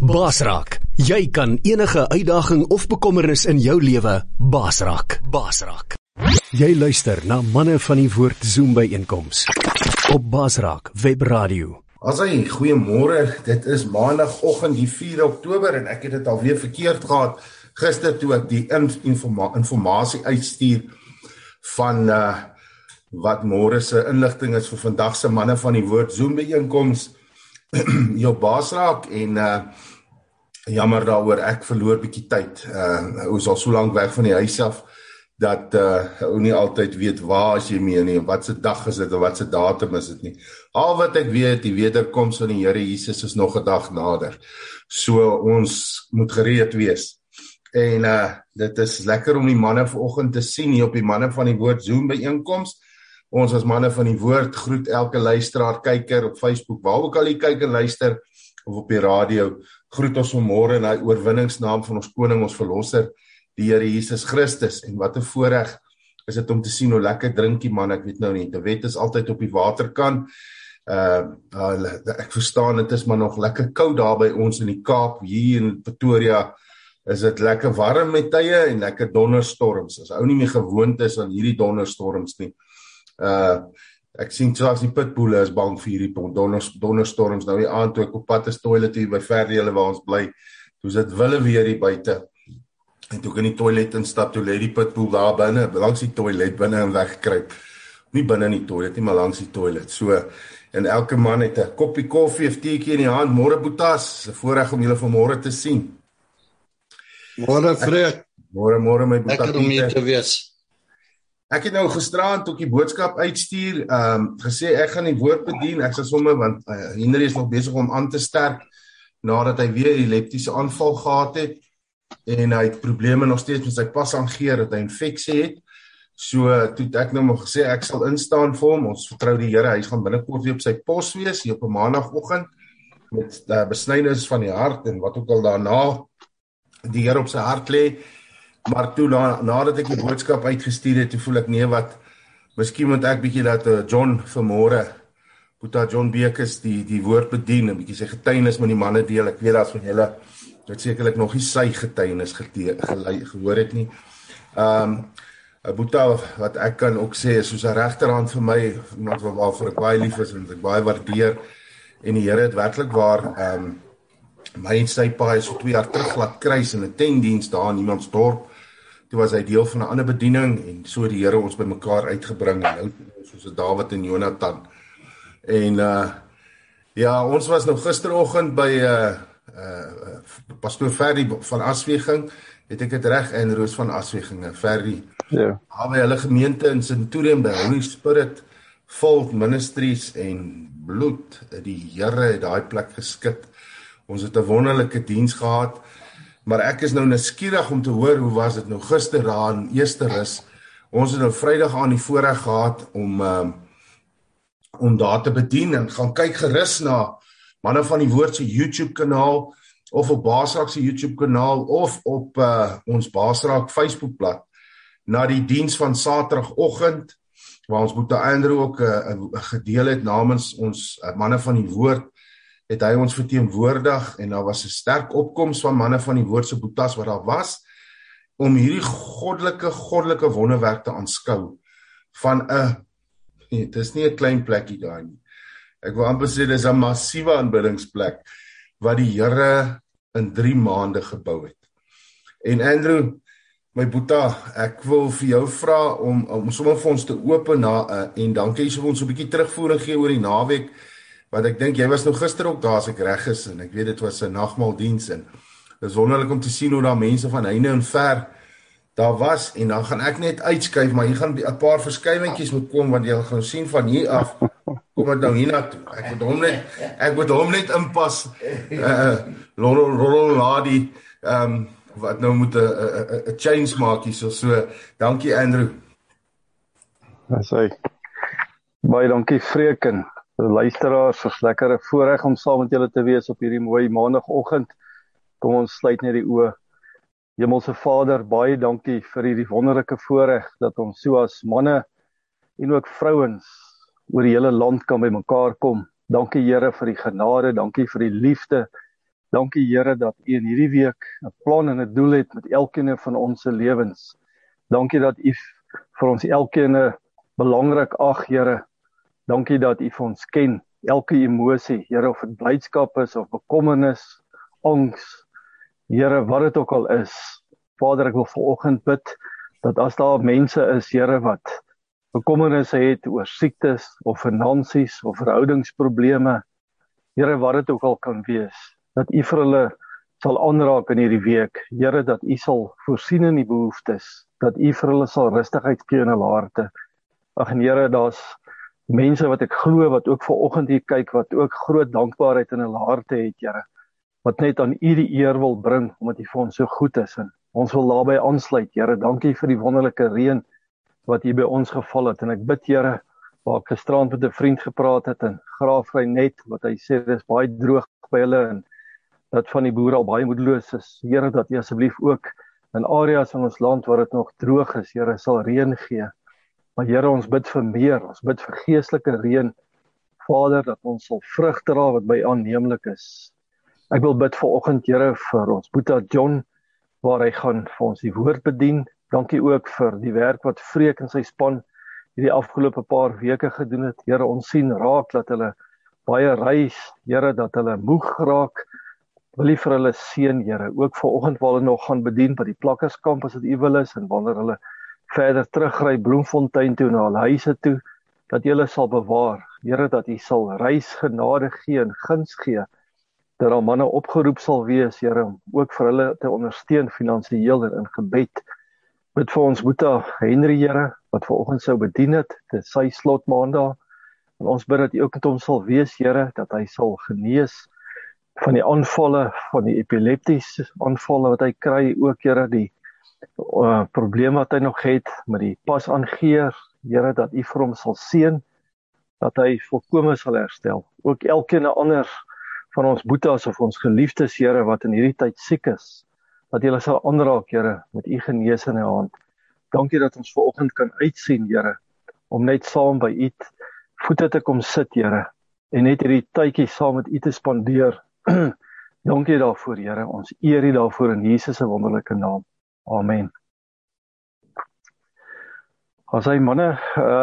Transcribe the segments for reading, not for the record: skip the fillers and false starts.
Baasraak. Jy kan enige uitdaging of bekommernis in jou lewe baasraak. Baasraak. Jy luister na Manne van die Woord Zoom byeenkoms op Baasraak Webradio. Asai, goeiemôre. Dit is maandagooggend die 4 Oktober en ek het dit alweer verkeerd gehad gister toe ek die informasie uitstuur van wat môre se inligting is vir vandag se Manne van die Woord Zoom byeenkoms jou Baasraak en jammer daaroor, ek verloor bietjie tyd. Ons al so lank weg van die huis af dat ou nie altyd weet waar as jy mee nie, wat se dag is dit of wat se datum is dit nie. Al wat ek weet, die wederkoms van die Here Jesus is nog 'n dag nader. So ons moet gereed wees. En dit is lekker om die manne vanoggend te sien hier op die Manne van die Woord Zoom byeenkoms. Ons as Manne van die Woord groet elke luisteraar, kyker op Facebook, waar ook al jy kyk en luister of op die radio. Groet ons vanmôre in die oorwinningsnaam van ons koning, ons verlosser, die Here Jesus Christus. En wat 'n voorreg is dit om te sien hoe lekker drinkie man, ek weet nou nie. Die wet is altyd op die waterkant. Ek verstaan dit is maar nog lekker koud daar by ons in die Kaap, hier in Pretoria. Is dit lekker warm met tye en lekker donderstorms. As ou nie meer gewoond is aan hierdie donderstorms nie. Ek sien selfs die pitboele is bang vir hierdie donderstorms. Nou die aand toe ek op pad is toilet hier by Verdele waar ons bly, toe is dit wille weer hier buite. En toe ek in die toilet instap, toe lê die pitboel daar binne, langs die toilet binne en weggekruip. Nie binne in die toilet nie, maar langs die toilet. So, en elke man het 'n koppie koffie of teetjie in die hand. Môre Boetas, 'n voorreg om julle vanmôre te sien. Môre Fred. Môre my Boetas. Lekker om hier te wees. Ek het nou gisteraand ook die boodskap uitstuur, gesê ek gaan die woord bedien. Ek sê sommer want Henry is nog besig om aan te sterk nadat hy weer 'n epileptiese aanval gehad het en hy het probleme nog steeds met sy pasangeer dat hy infeksie het. So toe ek nou maar gesê ek sal instaan vir hom. Ons vertrou die Here, hy gaan binnekort weer op sy pos wees hier op 'n maandagooggend met besnydenis van die hart en wat ook al daarna die Here op sy hart lê. Maar toe nadat ek die boodskap uitgestuur het, toe voel ek nee wat, miskien moet ek bietjie dat John vanmôre, Boeta John Bekes die woord bedien, 'n bietjie sy getuienis met die manne deel. Ek weet daar's van julle wat sekerlik nog nie sy getuienis gehoor het nie. Boeta, wat ek kan ook sê is soos 'n regterhand vir my, iemand waarvoor ek baie lief is en ek baie waardeer. En die Here het werklik waar my en sy pa is so 2 jaar terug laat kruis in 'n tentdiens daar in iemands dorp. Toe was hy deel van 'n ander bediening en so die Here ons bymekaar uitgebring en nou soos Dawid en Jonathan. En ja, ons was nou gisteroggend by pastoor Ferry van Asweging, het ek dit reg, en Roos van Asweging, Ferry. Ja. By hulle gemeente in Centurion by Holy Spirit Fold Ministries en bloed, die Here het daai plek geskit. Ons het 'n wonderlike diens gehad. Maar ek is nou nuuskierig om te hoor hoe was dit nou gister daar in Eersterus. Ons het nou Vrydag aan die voorreg gehad om daar te bedien en gaan kyk gerus na Manne van die Woord se YouTube kanaal of op Baasraak se YouTube kanaal of op ons Baasraak Facebook bladsy na die diens van Saterdagoggend waar ons Boeta Andrew ook gedeel het namens ons Manne van die Woord. Het hy ons verteenwoordig en daar was 'n sterk opkoms van Manne van die Woord se Boetas wat daar was om hierdie goddelike wonderwerk te aanskou van dit is nie 'n klein plekkie daar nie. Ek wil amper sê dis 'n massiewe aanbiddingsplek wat die Here in 3 maande gebou het. En Andrew, my Boeta, ek wil vir jou vra om sommer vir ons te open en dankie as jy ons 'n bietjie terugvoering gee oor die naweek. Want ek dink jy was nou gister ook daar as ek reg is en ek weet dit was 'n nagmaaldiens en dit is wonderlik om te sien hoe daar mense van heinde en ver daar was en dan gaan ek net uitskuif, maar hier gaan 'n paar verskywentjies moet kom want jy gaan sien van hier af kom dit nou hiernatoe. Ek moet hom net inpas. Rol Ladi wat nou moet 'n change maak hier so. Dankie Andrew. Asai. Baie dankie Freken. Luisteraars, is lekker voorreg om saam met julle te wees op hierdie mooi maandagooggend. Kom ons sluit net die oë. Hemelse Vader, baie dankie vir hierdie wonderlike voorreg dat ons so as manne en ook vrouens oor die hele land kan by mekaar kom. Dankie Here vir die genade, dankie vir die liefde Dankie Here dat U in hierdie week 'n plan en 'n doel het met elkeen van ons se lewens. Dankie dat U vir ons elkeen belangrik ag, Here. Dankie dat U vir ons ken, elke emosie, Here, of dit blydskap is of bekommernis, angs, Here, wat dit ook al is. Vader, ek wil vanoggend bid dat as daar mense is, Here, wat bekommernisse het oor siektes of finansies of verhoudingsprobleme, Here, wat dit ook al kan wees, dat U vir hulle sal aanraak in hierdie week. Here, dat U sal voorsien in die behoeftes, dat U vir hulle sal rustigheid gee in hulle harte. Ag en Here, daar's mense wat ek glo, wat ook vanoggend hier kyk, wat ook groot dankbaarheid in hulle harte het, Here, wat net aan U die eer wil bring, omdat U vir ons so goed is, en ons wil daarbey aansluit, Here. Dankie vir die wonderlike reën wat hier by ons geval het, en ek bid, Here, waar ek gisterand met 'n vriend gepraat het, en Graafry net, wat hy sê, dis baie droog by hulle, en dat van die boere al baie moedeloos is. Here, dat U asseblief ook in areas van ons land waar dit nog droog is, Here, sal reën gee. Maar Here, ons bid vir meer, ons bid vir geestelike reën, Vader, dat ons sal vrug dra wat by aanneemlik is. Ek wil bid vanoggend, Here, vir ons Boeta John, waar hy gaan vir ons die woord bedien. Dankie ook vir die werk wat Freek en sy span hierdie afgelope paar weke gedoen het. Here, ons sien raak dat hulle baie reis, Here, dat hulle moeg raak. Wil U vir hulle seën, Here, ook vanoggend waar hulle nog gaan bedien by die plakkerskamp as dit U wil is, en wanneer hulle verder terugry Bloemfontein toe na hulle huise toe, dat U hulle sal bewaar. Here, dat U sal reisgenade gee en guns gee, dat daar manne opgeroep sal wees, Here, om ook vir hulle te ondersteun finansiëel en in gebed. Bid vir ons Boeta Henry, Here, wat vanoggend sou bedien het, dit is sy slot maandag, en ons bid dat U ook met hom sal wees, Here, dat hy sal genees van die aanvalle, van die epileptiese aanvalle wat hy kry, ook, Here, die probleem wat hy nog het met die pasaangeer, Here, dat U vir hom sal seën, dat hy volkome sal herstel. Ook elkeen ander van ons boetas of ons geliefdes, Here, wat in hierdie tyd siek is, dat hulle sal aanraak, Here, met U genees in U hand. Dankie dat ons vanoggend kan uitsien, Here, om net saam by U voete te kom sit, Here, en net hierdie tydjie saam met U te spandeer. Dankie daarvoor, Here, ons eer U daarvoor in Jesus se wonderlike naam. Amen. As hy manne,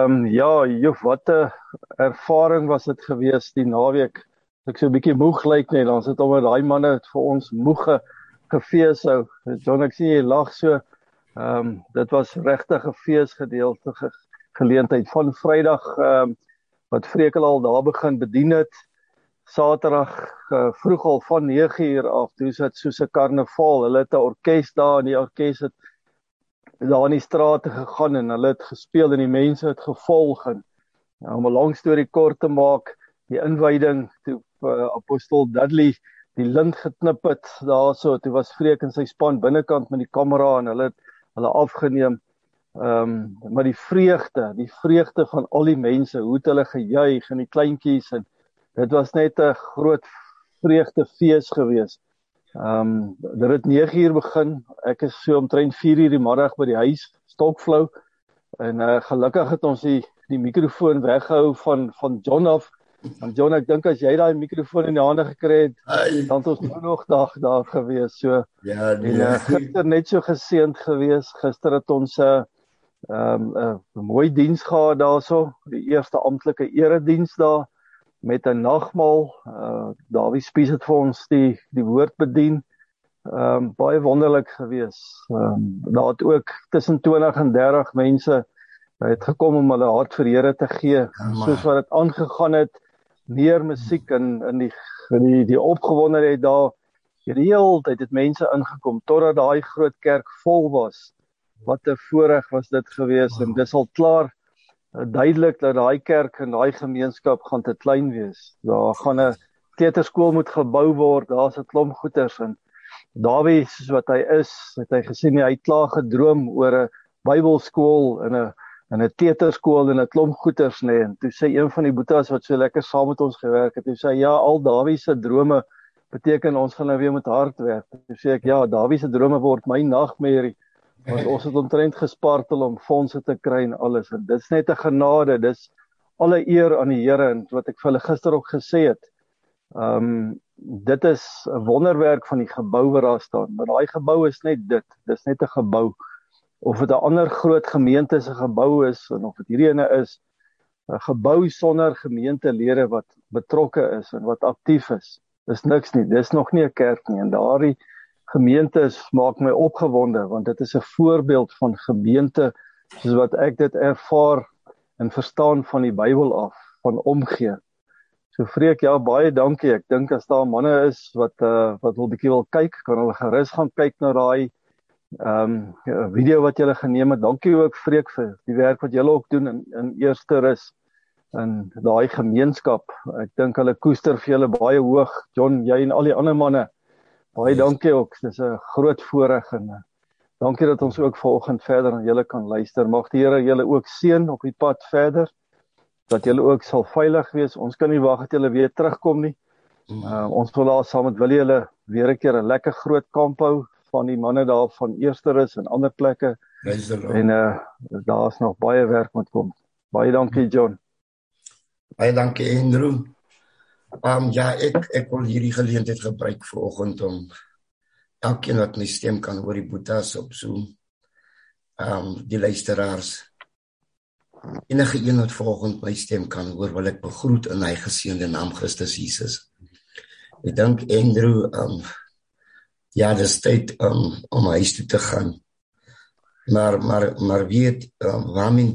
wat 'n ervaring was dit gewees die naweek. Ek so 'n bietjie moeg lyk net, dan sit almal daai manne vir ons moege gefees hou. John, ek sien jy lag so. Dit was regtig 'n feesgedeelte geleentheid van Vrydag wat Vrekel al daar begin bedien het. Saterdag vroeg al van 9:00 af, toe sit soos 'n karnaval. Hulle het 'n orkes daar, en die orkes het daar in die strate gegaan en hulle het gespeel en die mense het gevolg. En om 'n lang storie kort te maak, die inwyding toe Apostel Dudley die lint geknip het daarso, toe was Freek en sy span binnekant met die kamera en hulle het hulle afgeneem. Maar die vreugde van al die mense, hoe het hulle gejuig en die kleintjies, en dit was net 'n groot vreugdefees gewees. Dit het 9:00 begin, ek is so omtrent 4:00 die middag by die huis, stokflou, en gelukkig het ons die mikrofoon weggehou van John af. Want John, ek dink as jy daai mikrofoon in die hande gekry het, dan het ons nog dag daar gewees. So, Ja, en gister net so geseënd gewees. Gister het ons 'n mooi diens gehad daarso, die eerste amptelike erediens daar met 'n nagmaal. Dawie Spies het vir ons die woord bedien. Baie wonderlik gewees. Daar het ook tussen 20 en 30 mense het gekom om hulle hart vir Here te gee, soos wat dit aangegaan het. Meer musiek en die opgewondenheid daar. Die hele tyd het mense ingekom totdat daai groot kerk vol was. Wat 'n voorreg was dit gewees, en dis al klaar duidelik dat daai kerk en daai gemeenskap gaan te klein wees. Daar gaan 'n kleuterskool moet gebou word, daar's 'n klomp goeders, en Dawie, soos wat hy is, het hy gesien, hy het klaar gedroom oor 'n Bybelskool en 'n teaterskool en 'n klomp goeders, nee. En toe sê een van die boetas wat so lekker saam met ons gewerk het, toe sê ja, al Dawie se drome beteken ons gaan nou weer met hard werk. Toe sê ek, ja, Dawie se drome word my nagmerrie, want ons het omtrent gespartel om fondse te kry en alles, en dit is net 'n genade, dis alle eer aan die Here, en wat ek vir hulle gister ook gesê het, Dit is 'n wonderwerk van die gebou wat daar staan, maar daai gebou is net dit, dis net 'n gebou. Of dit 'n ander groot gemeente se gebou is, en of dit hierdie ene is, 'n gebou sonder gemeentelede wat betrokke is en wat aktief is, dis niks nie, dis nog nie 'n kerk nie, en daardie gemeente maak my opgewonde, want dit is 'n voorbeeld van gemeente, soos wat ek dit ervaar en verstaan van die Bybel af, van omgee. So Freek, ja, baie dankie. Ek dink as daar manne is wat wil bietjie wil kyk, kan hulle gerus gaan kyk na daai video wat julle geneem het. Dankie ook Freek vir die werk wat julle ook doen in Eerste Rus in daai gemeenskap. Ek dink hulle koester vir julle baie hoog. John, jy en al die ander manne, baie dankie ook. Dis 'n groot voorreg en dankie dat ons ook vanoggend verder aan julle kan luister. Mag die Here julle ook seën op die pad verder, dat julle ook sal veilig wees. Ons kan nie wag dat julle weer terugkom nie. Ons wil daar saam met Willie julle weer 'n keer 'n lekker groot kamp hou van die manne daar van Eerste Rus en ander plekke. En daar's nog baie werk moet kom. Baie dankie John. Baie dankie Andrew. Ja, ek wil hierdie geleentheid gebruik vanoggend om elkeen wat my stem kan hoor, die boetas op Zoom, die luisteraars, enige een wat vanoggend my stem kan hoor, wil ek begroet in hy geseënde naam Christus Jesus. Ek dink Andrew, ja, dis tyd om huis toe te gaan. Maar weet, waarmee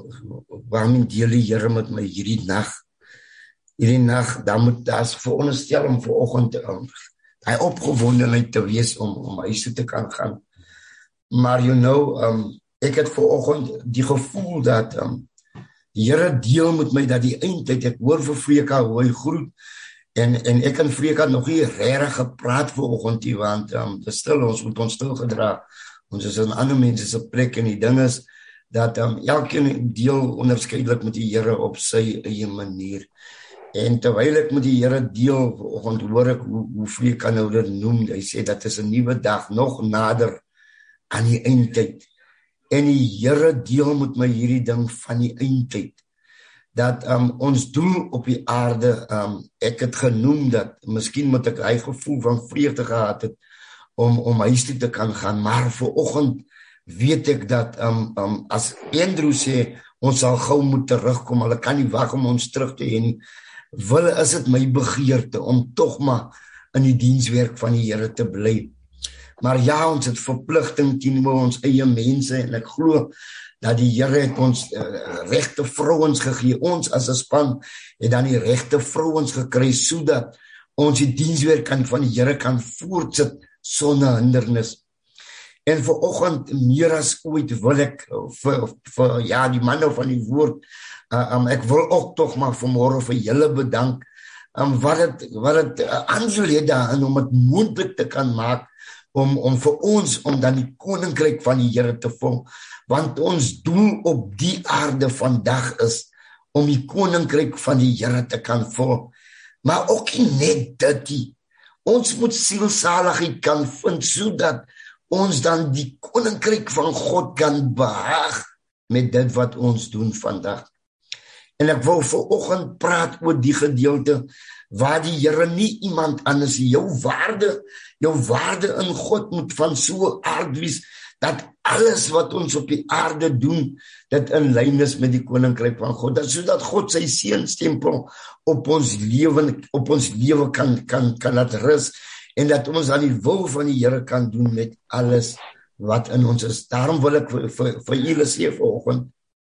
deel die Here met my hierdie nag? Hierdie nag, daar's veronderstel om vanoggend hy opgewondenheid te wees om huis toe te kan gaan. Maar ek het vanoggend die gevoel dat die Here deel met my dat die eindtyd, ek hoor vir Freka hoe hy groet, en ek en Freka nog nie regtig gepraat vanoggend nie, want dit is stil, ons moet ons stil gedra. Ons is in ander mense se plek, en die ding is dat elkeen deel onderskeidelik met die Here op sy eie manier. En terwyl ek met die Here deel, vanoggend hoor ek hoe Freka nou dit noem, hy sê dat is 'n nuwe dag, nog nader aan die eindtyd. En die Here deel met my hierdie ding van die eindtyd, dat ons doel op die aarde, ek het genoem dat, miskien moet ek hy gevoel van vreugde gehad het, om huis toe te kan gaan, maar vanoggend weet ek dat, as Andrew sê, ons sal gou moet terugkom, hulle kan nie wag om ons terug te hê nie, is dit my begeerte, om tog maar in die dienswerk van die Here te bly. Maar ja, ons het verpligting teenoor ons eie mense, en ek glo dat die Here het ons regte vrouens gegee, ons as 'n span het dan die regte vrouens gekry, sodat ons die dienswerk van die Here kan voortsit sonder hindernis. En vanoggend meer as ooit wil ek vir die manne van die woord, ek wil ook tog maar vanmôre vir julle bedank, wat het aanstel het daarin om dit moontlik te kan maak, om vir ons, om dan die koninkryk van die Here te vul, want ons doel op die aarde vandag is, om die koninkryk van die Here te kan vul, maar ook nie net dit, ons moet sielsaligheid kan vind, sodat ons dan die koninkryk van God kan behaag, met dit wat ons doen vandag. En ek wil vanoggend praat oor die gedeelte, waar die Here nie iemand anders, jou waarde in God moet van so aard wees, dat alles wat ons op die aarde doen, dit in lyn is met die koninkryk van God, sodat God sy seënstempel op ons lewe kan laat rus, en dat ons aan die wil van die Here kan doen met alles wat in ons is. Daarom wil ek vir julle sê vanoggend,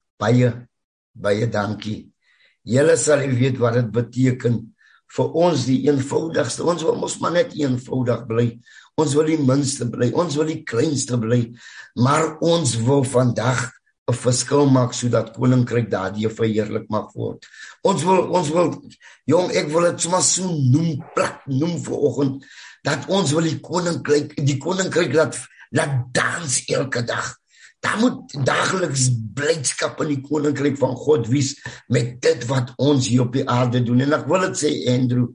baie dankie. Julle sal weet wat dit beteken vir ons, die eenvoudigste. Ons wil mos maar net eenvoudig bly. Ons wil die minste bly, ons wil die kleinste bly, maar ons wil vandag 'n verskil maak, sodat koninkryk daardie verheerlik mag word. Ons wil, ek wil dit sommer so noem vanoggend, dat ons wil die koninkryk laat dans elke dag. Daar moet dageliks blydskap in die koninkryk van God wees, met dit wat ons hier op die aarde doen. En ek wil dit sê, Andrew,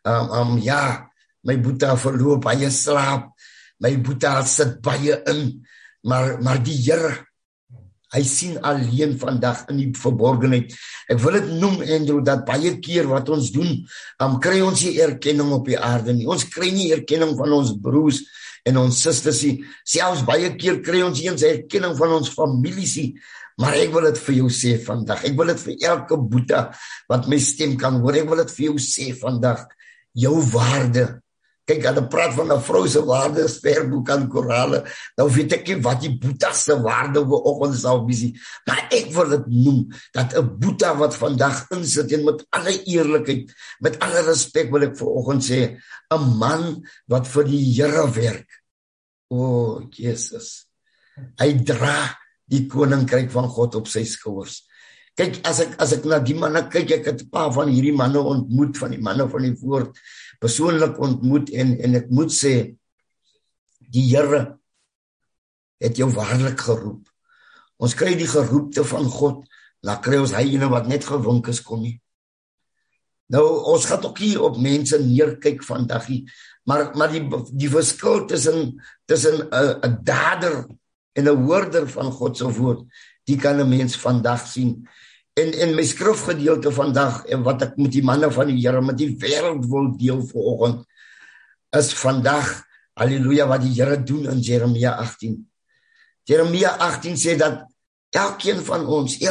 my boeta verloor baie slaap, my boeta sit baie in, maar die Here, Hy sien alleen vandag in die verborgenheid. Ek wil dit noem, Andrew, dat baie keer wat ons doen, kry ons nie erkenning op die aarde nie. Ons kry nie erkenning van ons broers en ons susters nie. Selfs baie keer kry ons nie eens erkenning van ons families nie. Maar ek wil dit vir jou sê vandag. Ek wil dit vir elke boeta wat my stem kan hoor. Ek wil dit vir jou sê vandag. Jou waarde. Kyk, as ek praat van 'n vrou se waarde, sperboek aan korale, dan weet ek nie wat die boeta se waarde vanoggend sal wees nie. Maar ek wil dit noem, dat 'n boeta wat vandag insit, en met alle eerlikheid, met alle respek wil ek vanoggend sê, 'n man wat vir die Here werk. O, Jesus. Hy dra die koninkryk van God op sy skouers. Kyk, as ek na die manne kyk, ek het 'n paar van hierdie manne ontmoet, van die manne van die woord, persoonlik ontmoet, en ek moet sê, die Here het jou waarlik geroep. Ons kry die geroepte van God, dan kry ons hy ene wat net gewink is kom nie. Nou, ons gaan ook hier op mense neerkyk vandag nie, maar die verskil tussen 'n dader en 'n hoorder van God se woord, die kan 'n mens vandag sien. En my skrifgedeelte vandag, en wat ek met die manne van die Here, met die wêreld wil deel vanoggend, is vandag, halleluja, wat die Here doen in Jeremia 18. Jeremia 18 sê dat elkeen van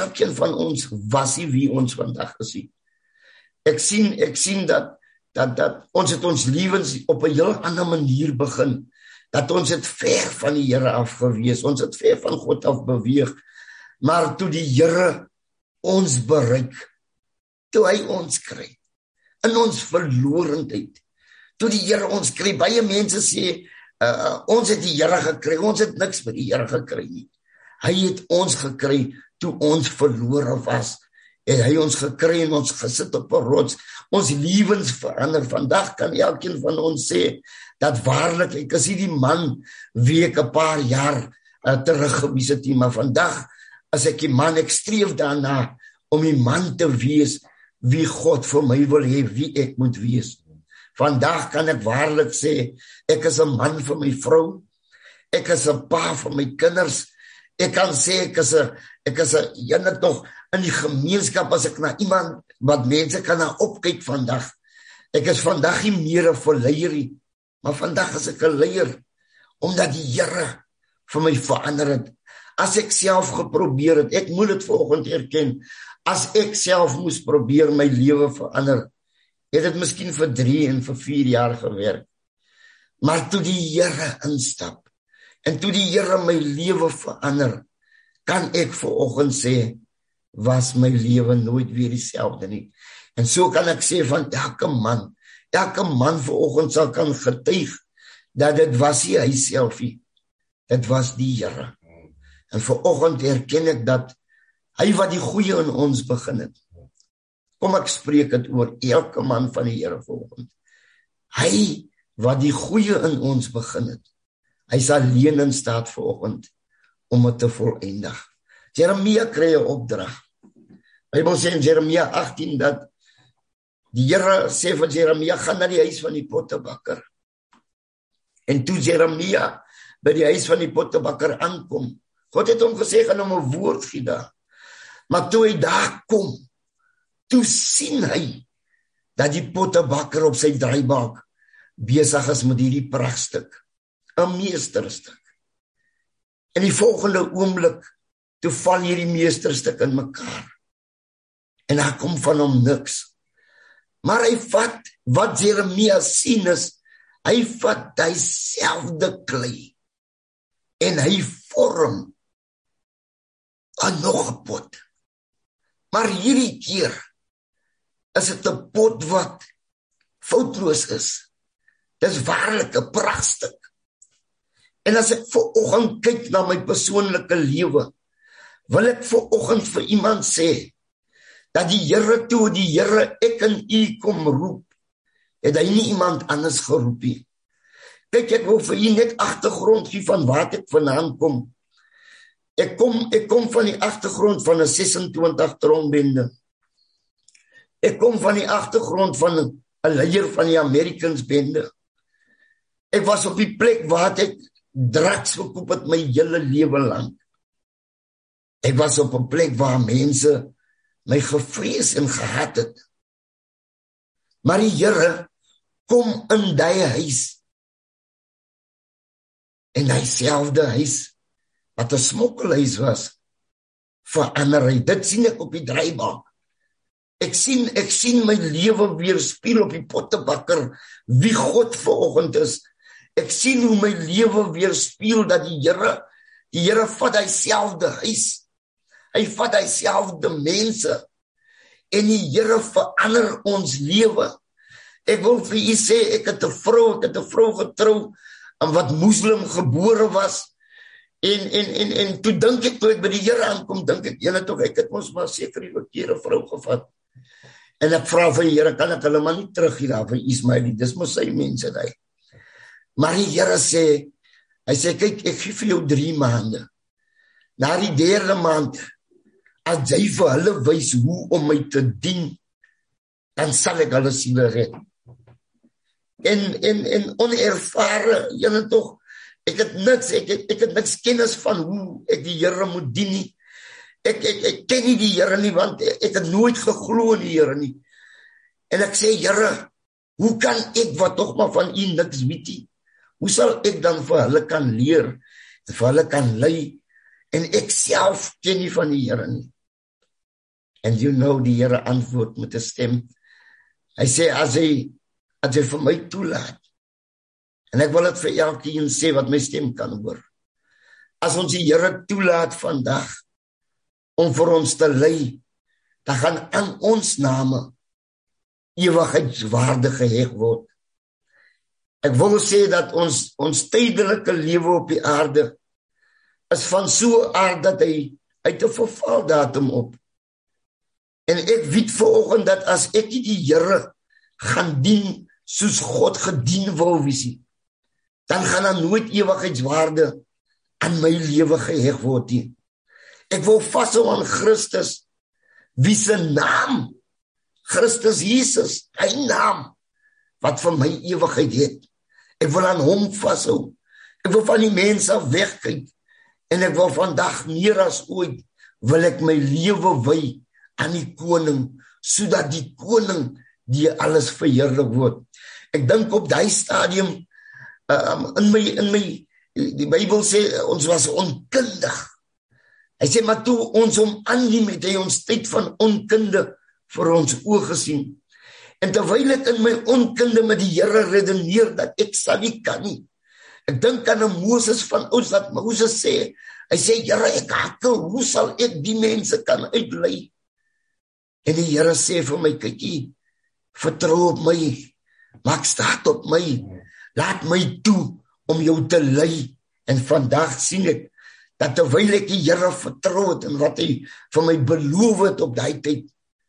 ons was nie wie ons vandag is nie. Ek sien dat ons het ons lewens op 'n heel ander manier begin, dat ons het ver van die Here af gewees, ons het ver van God af beweeg, maar toe die Here ons bereik, toe hy ons kry, in ons verlorendheid, toe die Here ons kry, baie mense sê, ons het die Here gekry, ons het niks met die Here gekry nie. Hy het ons gekry, toe ons verlore was, en hy ons gekry en ons gesit op 'n rots, ons lewens verander. Vandag kan elkeen van ons sê, dat waarlik, ek is nie die man wie ek 'n paar jaar terug gewees het nie, maar vandag, as ek die man, ek streef daarna, om die man te wees, wie God vir my wil hê, wie ek moet wees. Vandag kan ek waarlik sê, ek is 'n man vir my vrou, ek is 'n pa vir my kinders, ek kan sê, ek is 'n ene tog, in die gemeenskap, as ek na iemand, wat mense kan na opkyk vandag, ek is vandag nie meer 'n verleier nie, maar vandag is ek 'n leier, omdat die Here vir my verander het. As ek self geprobeer het, ek moet dit vanoggend erken, as ek self moes probeer my lewe verander, het dit miskien vir 3 en vir 4 jaar gewerk. Maar toe die Here instap, en toe die Here my lewe verander, kan ek vanoggend sê, was my lewe nooit weer dieselfde nie. En so kan ek sê van elke man vanoggend sal kan getuig, dat dit was nie hy self nie, dit was die Here. En vanoggend erken ek dat hy wat die goeie in ons begin het. Kom ek spreek dit oor elke man van die Here vanoggend. Hy wat die goeie in ons begin het, hy sal alleen in staat vanoggend om dit te volëindig. Jeremia kry 'n opdrag. Bybel sê in Jeremia 18 dat die Here sê vir Jeremia, gaan na die huis van die pottebakker. En toe Jeremia by die huis van die pottebakker aankom, God het hom gesê, gaan hom 'n woord gee daar. Maar toe hy daar kom, toe sien hy dat die pottebakker op sy draaibank besig is met hierdie pragtstuk, 'n meesterstuk. En die volgende oomblik, toe val hierdie meesterstuk in mekaar. En daar kom van hom niks. Maar hy vat, wat Jeremia sien is, hy vat die selfde klei, en hy vorm 'n nog 'n pot. Maar hierdie keer is dit 'n pot wat foutloos is. Dis waarlik 'n pragtstuk. En as ek vanoggend kyk na my persoonlike lewe, wil ek vanoggend vir iemand sê, dat die Here toe die Here ek en u kom roep, het hy nie iemand anders geroep nie. Kyk, ek wil vir u net agtergrond gee van waar ek vandaan kom. Ek kom van die agtergrond van 'n 26 trombende. Ek kom van die agtergrond van 'n leier van die Americans bende. Ek was op die plek waar ek drugs verkoop het my hele lewe lank. Ek was op 'n plek waar mense my gevrees en gehaat het. Maar die Here kom in daai huis. En daai selfde huis wat 'n smokkelhuis was, verander hy. Dit sien ek op die draaibank. Ek sien my lewe weer speel op die pottebakker wie God vanoggend is. Ek sien hoe my lewe weer speel dat die Here vat hy selfde huis. Hy vat hy selfde mense. En die Here verander ons lewe. Ek wil vir u sê, ek het 'n vrou getrou wat moslim gebore was. En toe dink ek, toe ek by die Here aankom, dink ek, ek het mos maar seker die verkeerde vrou gevat. En ek vra vir die Here, kan ek hulle maar nie terug hier af vir Ismail, dis mos sy mense daai. Maar die Here sê, hy sê, kyk, ek gee vir jou 3 maande. Na die 3de maand, as jy vir hulle wys hoe om my te dien, dan sal ek hulle siele red. En onervare, tog, ek het niks kennis van hoe ek die Here moet dien nie. Ek ken nie die Here nie, want ek het nooit geglo in die Here nie. En ek sê, Here, hoe kan ek wat toch maar van u niks weet nie? Hoe sal ek dan vir hulle kan leer, vir hulle kan lei, en ek self ken nie van die Here nie? En die Here antwoord met 'n stem. Hy sê, as hy vir my toelaat, en ek wil dit vir elkeen sê wat my stem kan hoor, as ons die Here toelaat vandag, om vir ons te lei, dan gaan aan ons name ewigheidswaarde geheg word. Ek wil sê dat ons tydelike lewe op die aarde is van so aard dat hy uit 'n vervaldatum op. En ek weet vanoggend dat as ek die Here gaan dien soos God gedien wou wees, dan gaan daar nooit ewigheidswaarde aan my lewe geheg word nie. Ek wil vashou aan Christus, wie se naam, Christus Jesus, hy naam, wat vir my ewigheid het. Ek wil aan hom vashou. Ek wil van die mense wegkyk. En ek wil vandag meer as ooit, wil ek my lewe wy aan die koning, sodat die koning die alles verheerlik word. Ek dink op daai stadium, die Bybel sê, ons was onkundig. Hy sê, maar toe ons hom aanneem, het hy ons tyd van onkunde vir ons oë gesien. En terwyl ek in my onkunde met die Here redeneer, dat ek sal nie kan nie. Ek dink aan 'n Moses van ouds, dat Moses sê, hy sê, Here, ek hakkel, hoe sal ek die mense kan uitlei? En die Here sê vir my, kykie, vertrou op my, maak staat op my, laat my toe om jou te lei. En vandag sien ek, dat terwyl ek die Here vertrou het, en wat hy vir my beloof het op die tyd,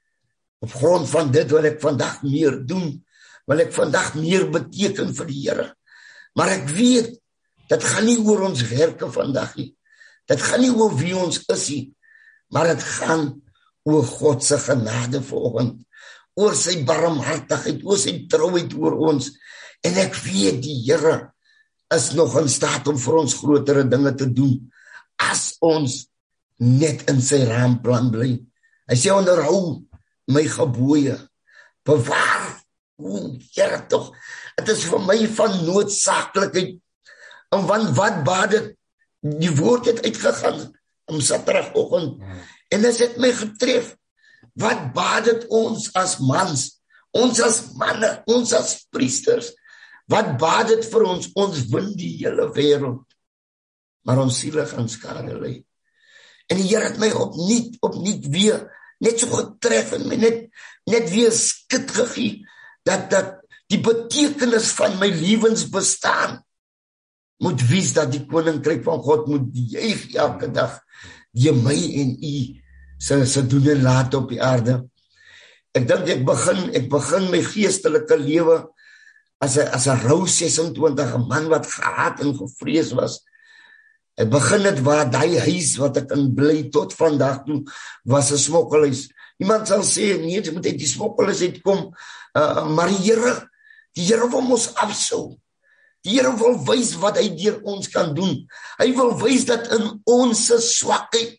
op grond van dit wil ek vandag meer doen, wil ek vandag meer beteken vir die Here. Maar ek weet, dit gaan nie oor ons werke vandag nie, dit gaan nie oor wie ons is nie, maar dit gaan oor God se genade vanoggend, oor sy barmhartigheid, oor sy trouheid oor ons. En ek weet die Here is nog in staat om vir ons grotere dinge te doen, as ons net in sy raamplan bly. Hy sê, onderhou my gebooie, bewaar, Here tog, het is vir my van noodsaaklikheid, en want wat baat dit, die woord het uitgegaan, om Saterdagoggend, en dit het my getref, wat baat dit ons as mans, ons as manne, ons as priesters, wat baat dit vir ons win die hele wêreld, maar ons siele gaan skade ly. En die Here het my opnuut weer, net so getref, en my net weer skit gegee, dat die betekenis van my lewensbestaan moet wees dat die koninkryk van God moet juig elke dag deur my en u se doen en laat op die aarde. Ek dink ek begin my geestelike lewe as 'n rou 26, 'n man wat gehaat en gevrees was. Ek begin dit waar daai huis wat ek in bly tot vandag toe was 'n smokkelhuis. Iemand sal sê, nee, jy moet uit die smokkelhuis uitkom, maar die Here wil ons afsou. Die Here wil wys wat hy deur ons kan doen. Hy wil wys dat in ons swakheid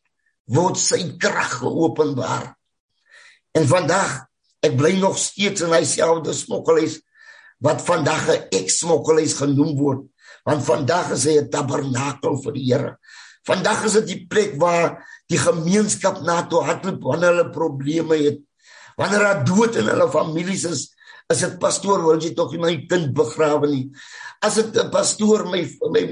word sy krag geopenbaar. En vandag, ek bly nog steeds in hy selfde smokkelhuis, wat vandag 'n ex-smokkelhuis genoem word, want vandag is hy 'n tabernakel vir die Here. Vandag is dit die plek waar die gemeenskap na toe hardloop wanneer hulle probleme het. Wanneer daar dood in hulle families is dit pastoor, wil jy tog nie my kind begrawe nie. As dit 'n pastoor my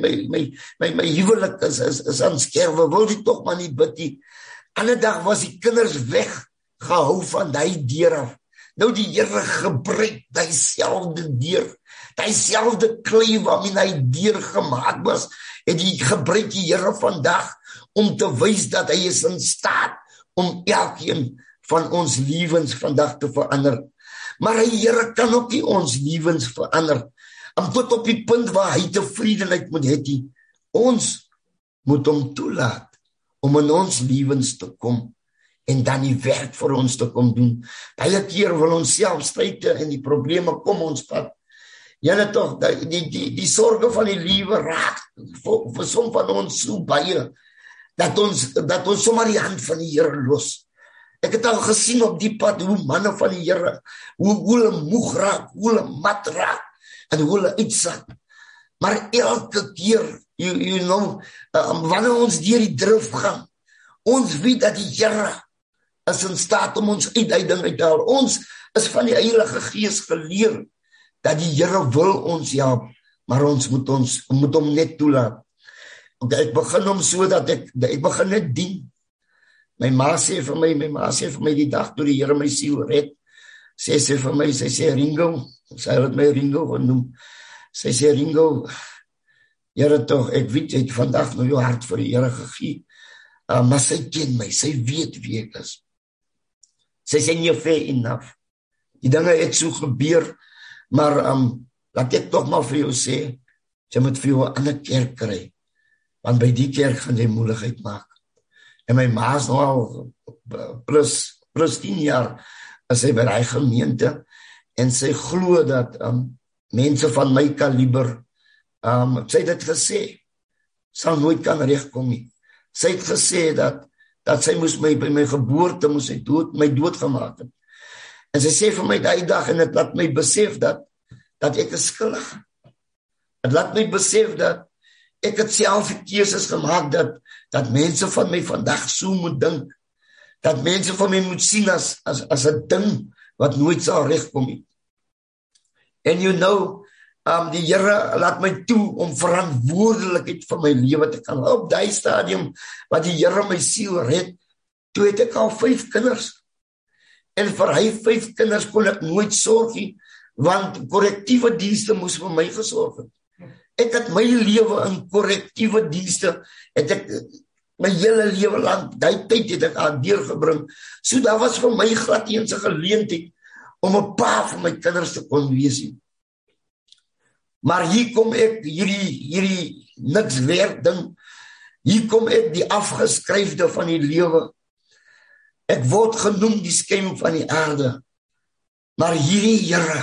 huwelik is aan skerwe, wil jy tog maar nie bid nie. Ander dag was die kinders weggehou van die deur af. Nou die Here gebruik dieselfde deur, dieselfde klei waarmee hy deur gemaak was, en die gebruik die Here vandag om te wys dat hy is in staat om elkeen van ons lewens vandag te verander. Maar die Here kan ook nie ons lewens verander, tot op die punt waar hy tevredenheid moet hê. Ons moet hom toelaat om in ons lewens te kom en dan die werk vir ons te kom doen. Baie keer wil ons self stryde en die probleme kom ons pad. Julle tog, die sorge van die lewe raak vir som van ons so baie, dat ons sommer die hand van die Here los. Ek het al gesien op die pad hoe manne van die Here, hoe hulle moeg raak, hoe hulle mat raak, en hoe hulle uitsak. Maar elke keer, wanneer ons deur die drif gaan, ons weet dat die Here is in staat om ons uit die ding uit te haal. Ons is van die Heilige Gees geleer, dat die Here wil ons help, maar ons moet hom net toelaat. Ek begin hom so dat ek begin net dien. My ma sê vir my die dag toe die Here my siel red, sy sê Ringo, sy het my Ringo genoem, sy sê Ringo, Here tog, ek weet jy het vandag nou jou hart vir die Here gegee, maar sy ken my, sy weet wie ek is. Sy sê nie fair enough, die dinge het so gebeur, maar laat ek toch maar vir jou sê, jy moet vir jou 'n ander kerk kry, want by die kerk gaan jy moeilikheid maak. En my ma is nou al plus 10 jaar is sy by die gemeente, en sy glo dat mense van my kaliber, sy het dit gesê, sal nooit kan regkom nie. Sy het gesê dat sy moes by my geboorte my dood gemaak het. En sy sê vir my die dag, en het laat my besef dat ek is skuldig. Het laat my besef dat ek het self keuses gemaak dat mense van my vandag so moet dink, dat mense van my moet sien as 'n ding wat nooit sal regkom nie. En die Here laat my toe om verantwoordelikheid vir my lewe te kan. Op die stadium wat die Here my siel red, toe het ek al 5 kinders. En vir hy 5 kinders kon ek nooit sorg nie, want korrektiewe dienste moes vir my gesorg het. Ek het my lewe in korrektiewe dienste, het ek my hele lewe lang, die tyd het ek aan deurgebring, so daar was vir my glad eens 'n geleentheid om 'n pa vir my kinders te kon wees. Maar hier kom ek, hierdie niks werd ding, hier kom ek die afgeskryfde van die lewe. Ek word genoem die skem van die aarde, maar hierdie Here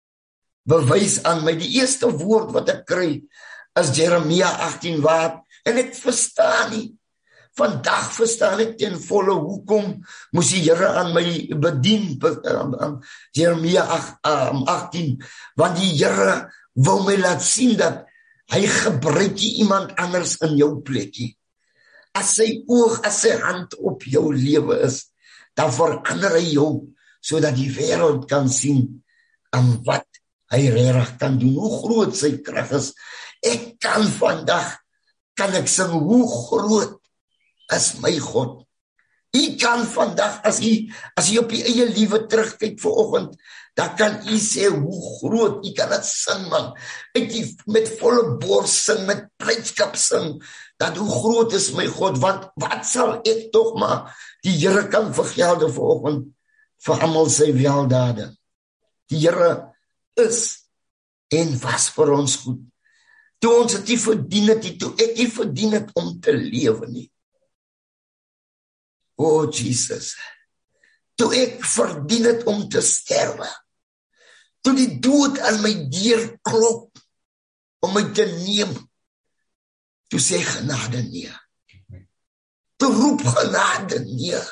bewys aan my, die eerste woord wat ek kry, is Jeremia 18 waar, en ek verstaan nie, vandag verstaan ek ten volle, hoekom moes die Here aan my bedien, Jeremia 18, want die Here wil my laat sien dat hy gebruik iemand anders in jou plekkie. As sy oog, as sy hand op jou lewe is, dan verander hy jou, sodat die wêreld kan sien aan wat hy regtig kan doen, hoe groot sy krag is. Ek kan vandag, kan ek sing, hoe groot is my God. U kan vandag, as u op die eie lewe terugkyk vanoggend, dan kan u sê hoe groot, u kan dit sing man, met volle bors sing, met blydskap sing, dat hoe groot is my God, want wat sal ek tog maar die Here kan vergelde vanoggend, vir almal sy weldade. Die Here is en was vir ons goed. Toe ons het nie verdien het, toe ek nie verdien het om te lewe nie. O Jesus, toe ek verdien het om te sterwe, toe die dood aan my deur klop, om my te neem, toe sê genade nee. te roep genade neer.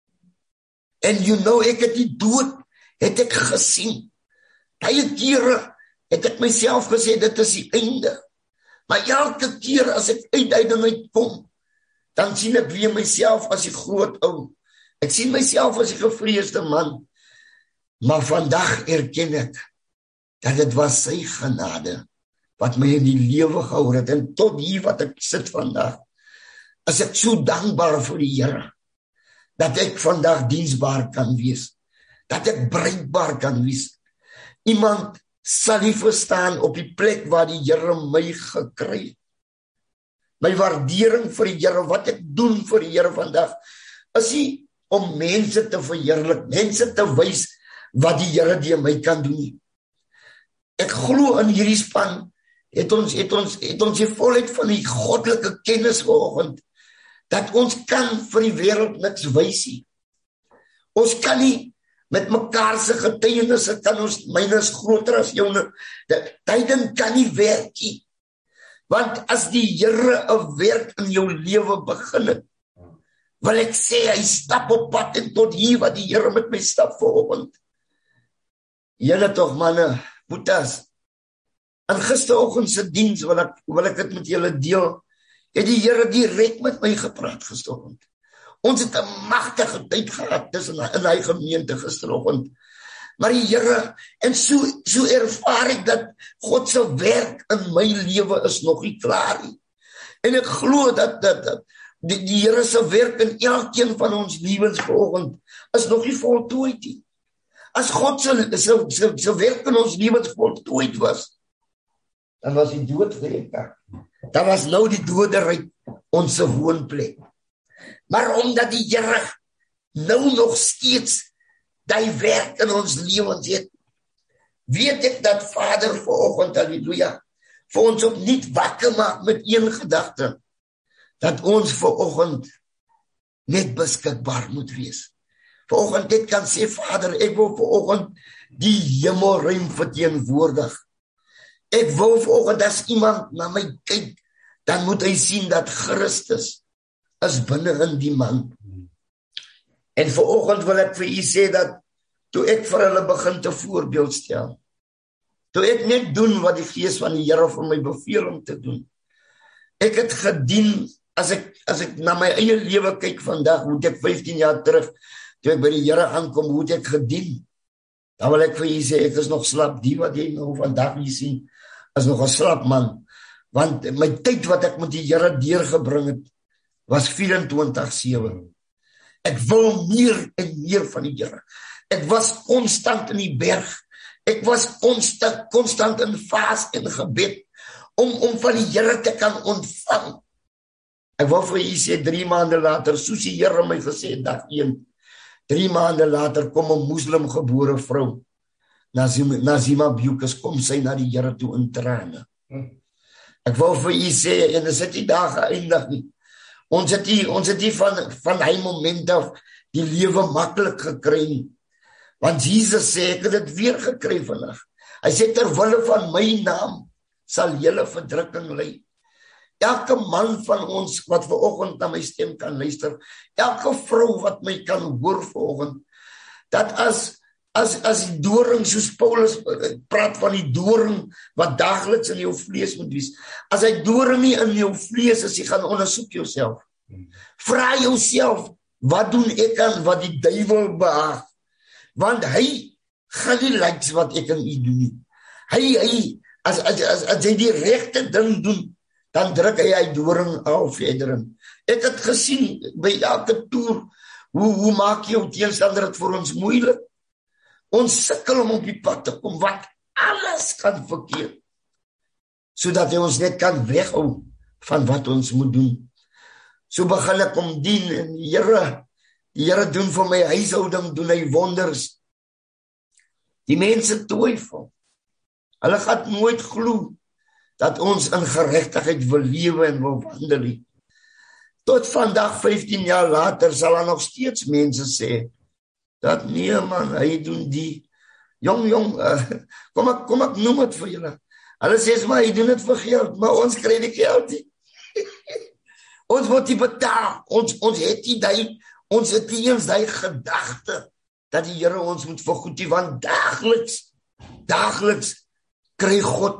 En ek het die dood, het ek gesien. Baie kere het ek myself gesê, dit is die einde. Maar elke keer as ek uit kom, dan sien ek weer myself as die groot ou. Ek sien myself as die gevreesde man. Maar vandag erken ek, dat dit was sy genade, wat my in die lewe gehou het, en tot hier wat ek sit vandag, is ek so dankbaar vir die Here, dat ek vandag diensbaar kan wees, dat ek bruikbaar kan wees. Iemand sal nie verstaan op die plek waar die Here my gekry het. My waardering vir die Here, wat ek doen vir die Here vandag, is nie om mense te verheerlik, mense te wys wat die Here deur my kan doen. Ek glo in hierdie span, het ons die volheid van die goddelike kennis vanoggend, dat ons kan vir die wêreld niks wys nie. Ons kan nie met mekaar se getuienisse, kan ons, myne is groter as joune, die ding kan nie werk nie. Want as die Here 'n werk in jou lewe begin het, wil ek sê, hy stap op pad en tot hier wat die Here met my stap vanoggend. Julle tog manne, boetas, aan gisteroggend se diens wil ek dit met julle deel, het die Here direk met my gepraat gisteroggend. Ons het 'n magtige tyd gehad tussen in hy gemeente gisteroggend. Maar die Here, en so ervaar ek dat God se werk in my lewe is nog nie klaar nie. En ek glo dat die Here se werk in elkeen van ons lewens vanoggend is nog nie voltooi nie. As God se werk in ons lewens voltooi was, dan was die dood verrekbaar. Dan was nou die doderyk ons woonplek. Maar omdat die Here nou nog steeds die werk in ons lewens het, weet ek dat Vader vanoggend, halleluja, vir ons opnuut wakker maak met een gedagte, dat ons vanoggend net beskikbaar moet wees. Vanoggend dit kan sê, Vader, ek wil vanoggend die hemelruim verteenwoordig. Ek wil vanoggend as iemand na my kyk, dan moet hy sien dat Christus is binne in die man. En vanoggend wil ek vir u sê dat toe ek vir hulle begin te voorbeeld stel, toe ek net doen wat die Gees van die Here vir my beveel om te doen. Ek het gedien, as ek na my eie lewe kyk vandag, hoe ek 15 jaar terug, toe ek by die Here aankom, hoe ek gedien, dan wil ek vir u sê, ek is nog slap, die wat jy nou vandag hier sien, is nog 'n slap man, want my tyd wat ek met die Here deurgebring het, was 24/7. Ek wil meer en meer van die Here. Ek was konstant in die berg. Ek was konstant in vas en gebed, om van die Here te kan ontvang. Ek wil vir u sê, 3 maande later, soos die Here my gesê, dag 1, 3 maande later kom 'n moslim gebore vrou, Nazima Bukes, kom sy na die Here toe in trane. Ek wil vir u sê, en dis die dag geëindig nie. Ons het nie van hy moment af die lewe maklik gekry nie. Want Jesus sê, ek het dit weer gekry vandag. Hy sê, terwille van my naam sal julle verdrukking ly. Elke man van ons wat vanoggend na my stem kan luister, elke vrou wat my kan hoor vanoggend, dat as die doring, soos Paulus praat van die doring wat daagliks in jou vlees moet wees, as hy doring nie in jou vlees is, jy gaan ondersoek jouself. Vra jouself, wat doen ek aan wat die duiwel behaag? Want hy gaan nie likes wat ek aan u doen nie. As hy die regte ding doen, dan druk hy doring al verder in. Ek het gesien by elke toer, hoe maak jou teenstander dit vir ons moeilik? Ons sukkel om op die pad te kom, wat alles kan verkeerd, sodat hy ons net kan weghou van wat ons moet doen. So begin ek om dien, en die Here doen vir my huishouding, doen hy wonders. Die mense twyfel. Hulle gaan nooit glo dat ons in geregtigheid wil lewe en wil wandel. Tot vandag, 15 jaar later, sal daar nog steeds mense sê, dat nee man, hy doen die, jong, kom ek noem het vir julle. Hulle sê, maar hy doen het vir geld, maar ons kry die geld nie. Ons word nie betaal. Ons het nie eens die gedagte dat die Here ons moet vergoed nie, want daagliks kry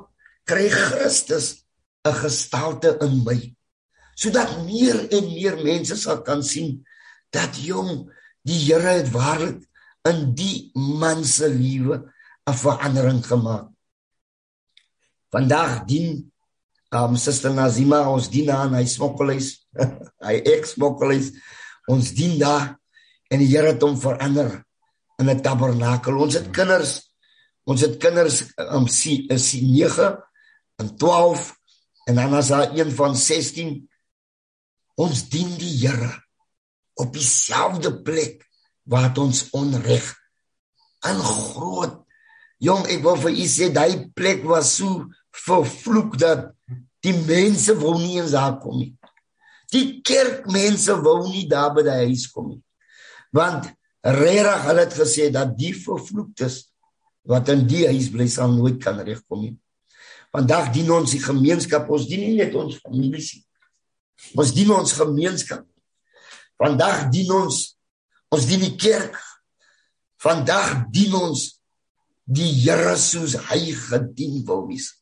Christus 'n gestalte in my, sodat meer en meer mense sal kan sien dat die Here het waarlik in die man se lewe 'n verandering gemaak. Vandag dien Suster Nazima, ons dien aan hy smokkelhuis, hy ex-smokkelhuis, ons dien daar, en die Here het hom verander in 'n tabernakel. Ons het kinders 9 en 12, en dan as daar een van 16, ons dien die Here op dieselfde plek, waar ons onreg en groot, ek wil vir u sê, die plek was so vervloek, dat die mense wou nie eens daar kom nie. Die kerkmense wou nie daar by die huis kom nie. Want regtig, hulle het gesê, dat die vervloektes, wat in die huis bly, sal nooit kan regkom nie. Vandag dien ons die gemeenskap, ons dien nie net ons families nie. Ons dien ons gemeenskap. Vandag dien ons dien die kerk. Vandag dien ons die Here soos hy gedien wil wees.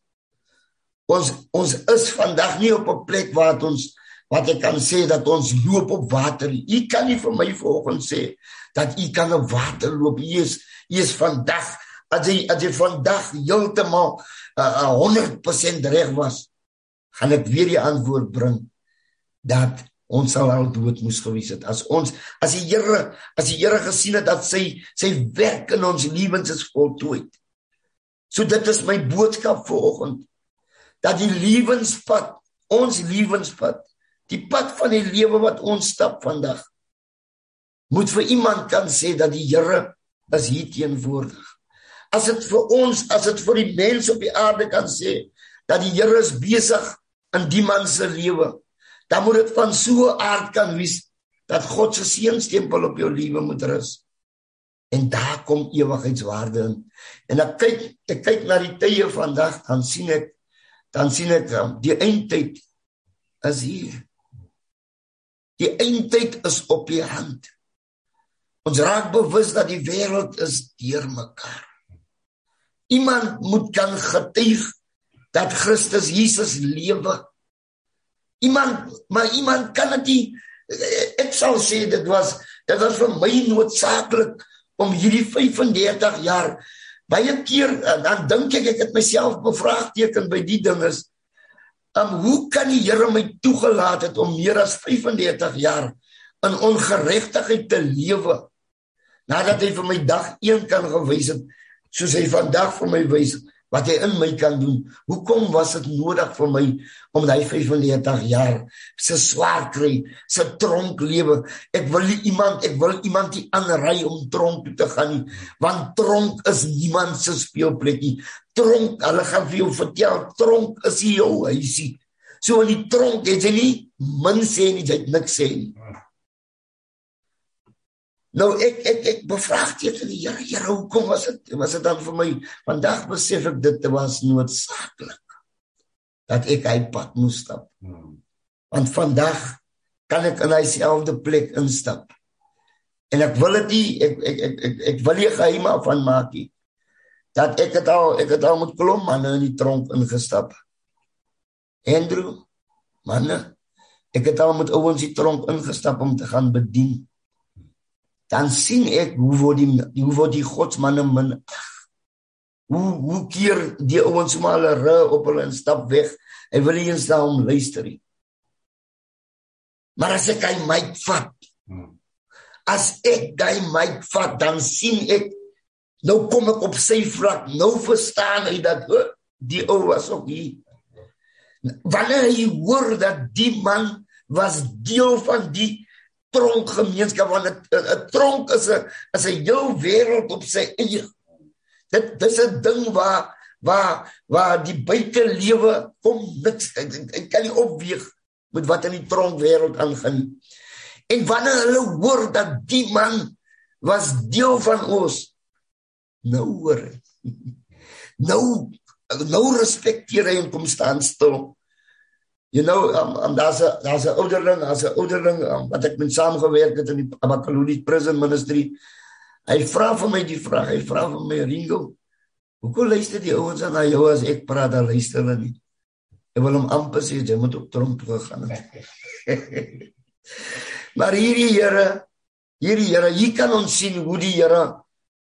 Ons is vandag nie op 'n plek wat ek kan sê dat ons loop op water. U kan nie vir my vanoggend sê dat u kan op water loop. U is vandag, as jy vandag heeltemal 100% reg was, gaan ek weer die antwoord bring dat ons sal al dood moes gewees het. As die Here gesien het dat sy werk in ons lewens is voltooi. So dit is my boodskap vanoggend, dat die lewenspad, ons lewenspad, die pad van die lewe wat ons stap vandag, moet vir iemand kan sê dat die Here is hier teenwoordig. As dit vir die mens op die aarde kan sê, dat die Here is besig in die man se lewe, dan moet dit van so 'n aard kan wees, dat God se seënstempel op jou lewe moet rus. En daar kom ewigheidswaarde in. En ek kyk na die tye vandag, dan sien ek die eindtyd is hier. Die eindtyd is op die hand. Ons raak bewus dat die wêreld is deurmekaar. Iemand moet kan getuig dat Christus Jesus lewe. Maar iemand kan dit nie. Ek sal sê dit was vir my noodsaaklik om hierdie 35 jaar, baie keer, dan dink ek het myself bevraagteken by die ding is, hoe kan die Here my toegelaat het om meer as 35 jaar in ongeregtigheid te lewe, nadat hy vir my dag 1 kan gewys het, soos hy vandag vir my wys, wat hy in my kan doen. Hoekom was dit nodig vir my om die 35 jaar se swaar kry, se tronk lewe? Ek wil iemand nie aanry om tronk toe te gaan nie, want tronk is niemand se speelplek nie. Tronk, hulle gaan vir jou vertel, tronk is nie jou huisie. So in die tronk het jy nie min sê nie, jy het niks sê nie. Nou ek bevraagteken die Here, hoekom was dit dan vir my? Vandag besef ek dit was noodsaaklik dat ek hy pad moes stap. Want vandag kan ek in dieselfde plek instap. En ek wil dit nie, ek wil nie geheim van maak nie, dat ek het al met klomp manne in die tronk ingestap. Andrew, manne, ek het al met ouens die tronk ingestap om te gaan bedien. Dan sien ek hoe word die godsmanne min. Hoe keer die ouens maar hulle ry op hulle en stap weg. Hy wil nie eens daar om luister nie. Maar as ek hy mic vat, dan sien ek, nou kom ek op sy vlak, nou verstaan hy dat die ou was ook hier. Wanneer hy hoor dat die man was deel van die tronkgemeenskap, want 'n tronk is 'n heel wêreld op sy eie. Dit is 'n ding waar die buitelewe kom niks, ek kan nie opweeg met wat in die tronkwêreld aangaan. En wanneer hulle hoor dat die man was deel van ons, nou hoor, nou respekteer hy en kom staan stil. You know, daar's 'n ouderling wat ek met saamgewerk het in die Abakaludi Prison Ministry. Hy vra vir my die vraag, hy vra vir my, Ringo, hoekom luister die ouens na jou as ek praat, dan luister hulle nie. Ek wil hom amper sê, jy moet op tronk toe gegaan het. Maar hierdie Here, hier kan ons sien hoe die Here,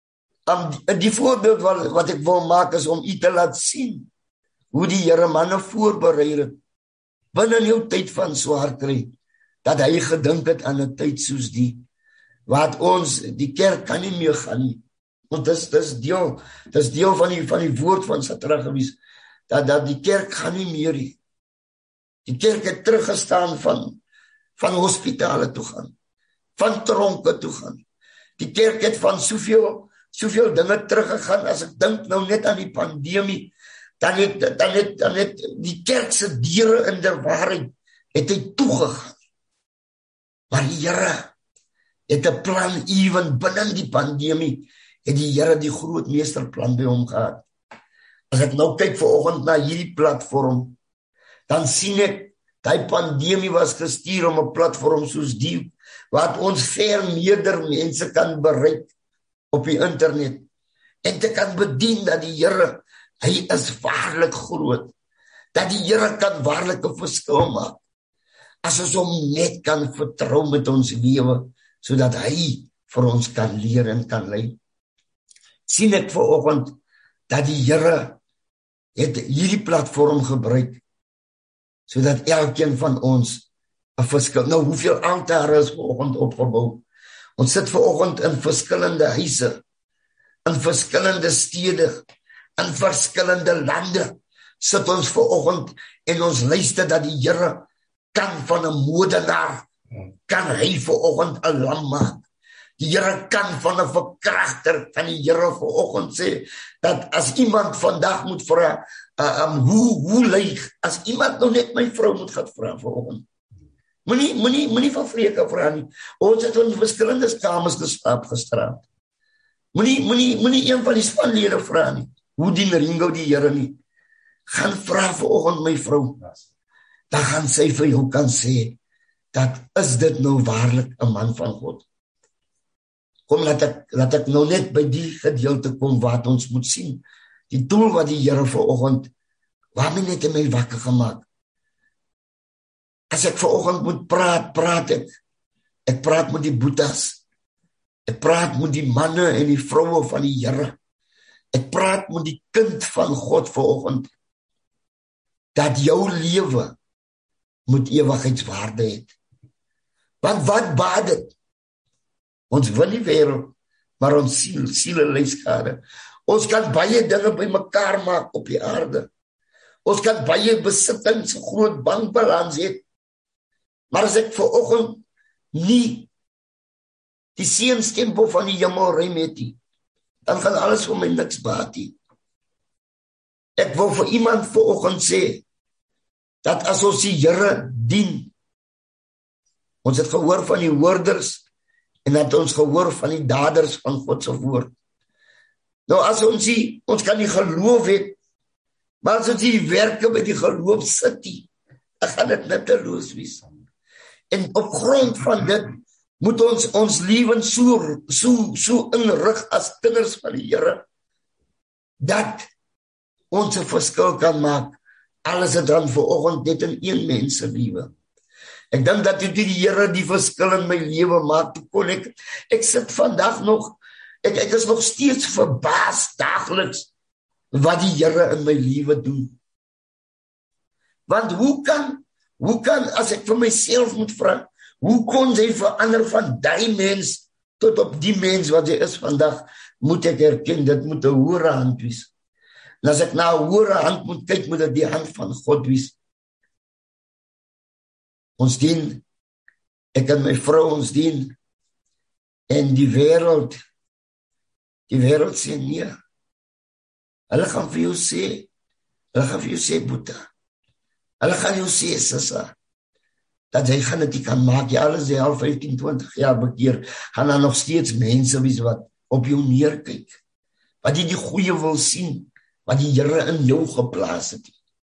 die voorbeeld wat ek wil maak is om u te laat sien, hoe die Here manne voorberei het, binne jou tyd van swaar kry, dat hy gedink het aan 'n tyd soos die, wat ons, die kerk kan nie meer gaan nie, want dis deel van die woord van Satra gewees, dat die kerk gaan nie meer nie. Die kerk het teruggestaan van hospitale toe gaan, van tronke toe gaan. Die kerk het van soveel dinge teruggegaan, as ek dink nou net aan die pandemie, dan het die kerk se deure in der waarheid, het hy toegegaan. Maar die Here het 'n plan, ewen binne die pandemie, het die Here die groot meesterplan by hom gehad. As ek nou kyk vanoggend na hierdie platform, dan sien ek, die pandemie was gestuur om 'n platform soos die, wat ons ver meerder mense kan bereik op die internet, en te kan bedien dat die Here, hy is waarlik groot, dat die Here kan waarlik 'n verskil maak, as ons hom net kan vertrou met ons lewe, sodat hy vir ons kan leer en kan lei. Sien ek vanoggend, dat die Here het hierdie platform gebruik, sodat elkeen van ons 'n verskil. Nou, hoeveel altare is vanoggend opgebou? Ons sit vanoggend in verskillende huise, in verskillende stede, in verskillende lande, sit ons vanoggend en ons luister dat die Here kan van 'n moordenaar, kan hy vanoggend 'n lam maak. Die Here kan van 'n verkragter, kan die Here vanoggend sê, dat as iemand vandag moet vra, hoe lyk, as iemand nou net my vrou moet gaan vra vanoggend. Moenie van vreke vra nie. Ons het in verskillende kamers geslaap gisteraand. Moenie een van die spanlede vra nie. Hoe dien Ringo die Here nie? Gaan vra vanoggend my vrou. Dan gaan sy vir jou kan sê, dat is dit nou waarlik 'n man van God. Kom, laat ek nou net by die gedeelte kom wat ons moet sien. Die doel wat die Here vanoggend, waarmee net in my wakker gemaak. As ek vanoggend moet praat ek. Ek praat met die boetas. Ek praat met die manne en die vroue van die Here. Ek praat met die kind van God vanoggend. Dat jou lewe moet ewigheidswaarde hê. Want wat baat dit? Ons wil die wêreld, maar ons siele ly skade. Ons kan baie dinge bymekaar maak op die aarde. Ons kan baie besittings, groot bankbalans hê. Maar as ek vanoggend nie die seënstempel van die hemelruim het nie, dan gaan alles vir my niks baat nie. Ek wil vir iemand vanoggend sê, dat as ons die Here dien, ons het gehoor van die hoorders, en dat ons gehoor van die daders van God se woord. Nou as ons kan die geloof hê, maar as ons die werke met die geloof sit nie, dan gaan dit nutteloos wees. En op grond van dit, moet ons lewens so inrig as kinders van die Here, dat ons 'n verskil kan maak, alles het dan vanoggend net in een mens se lewe. Ek dink dat die Here die verskil in my lewe maak. Ek sit vandag nog, ek is nog steeds verbaas daagliks wat die Here in my lewe doen. Want hoe kan as ek vir myself moet vra, hoe kon hy verander van die mens tot op die mens wat hy is vandag? Moet ek erken, dit moet 'n hoë hand wees. En as ek na 'n hoë hand moet kyk, moet dit die hand van God wees. Ons dien, ek en my vrou ons dien, en die wêreld sê nee. Hulle gaan vir jou sê, Boeta, hulle gaan jou sê, Sissa, dat hy gaan dit nie kan maak, jy alles al 15, 20 jaar bekeer, gaan daar nog steeds mense wees wat op jou neerkyk, wat jy die goeie wil sien, wat die Here in jou geplaas het.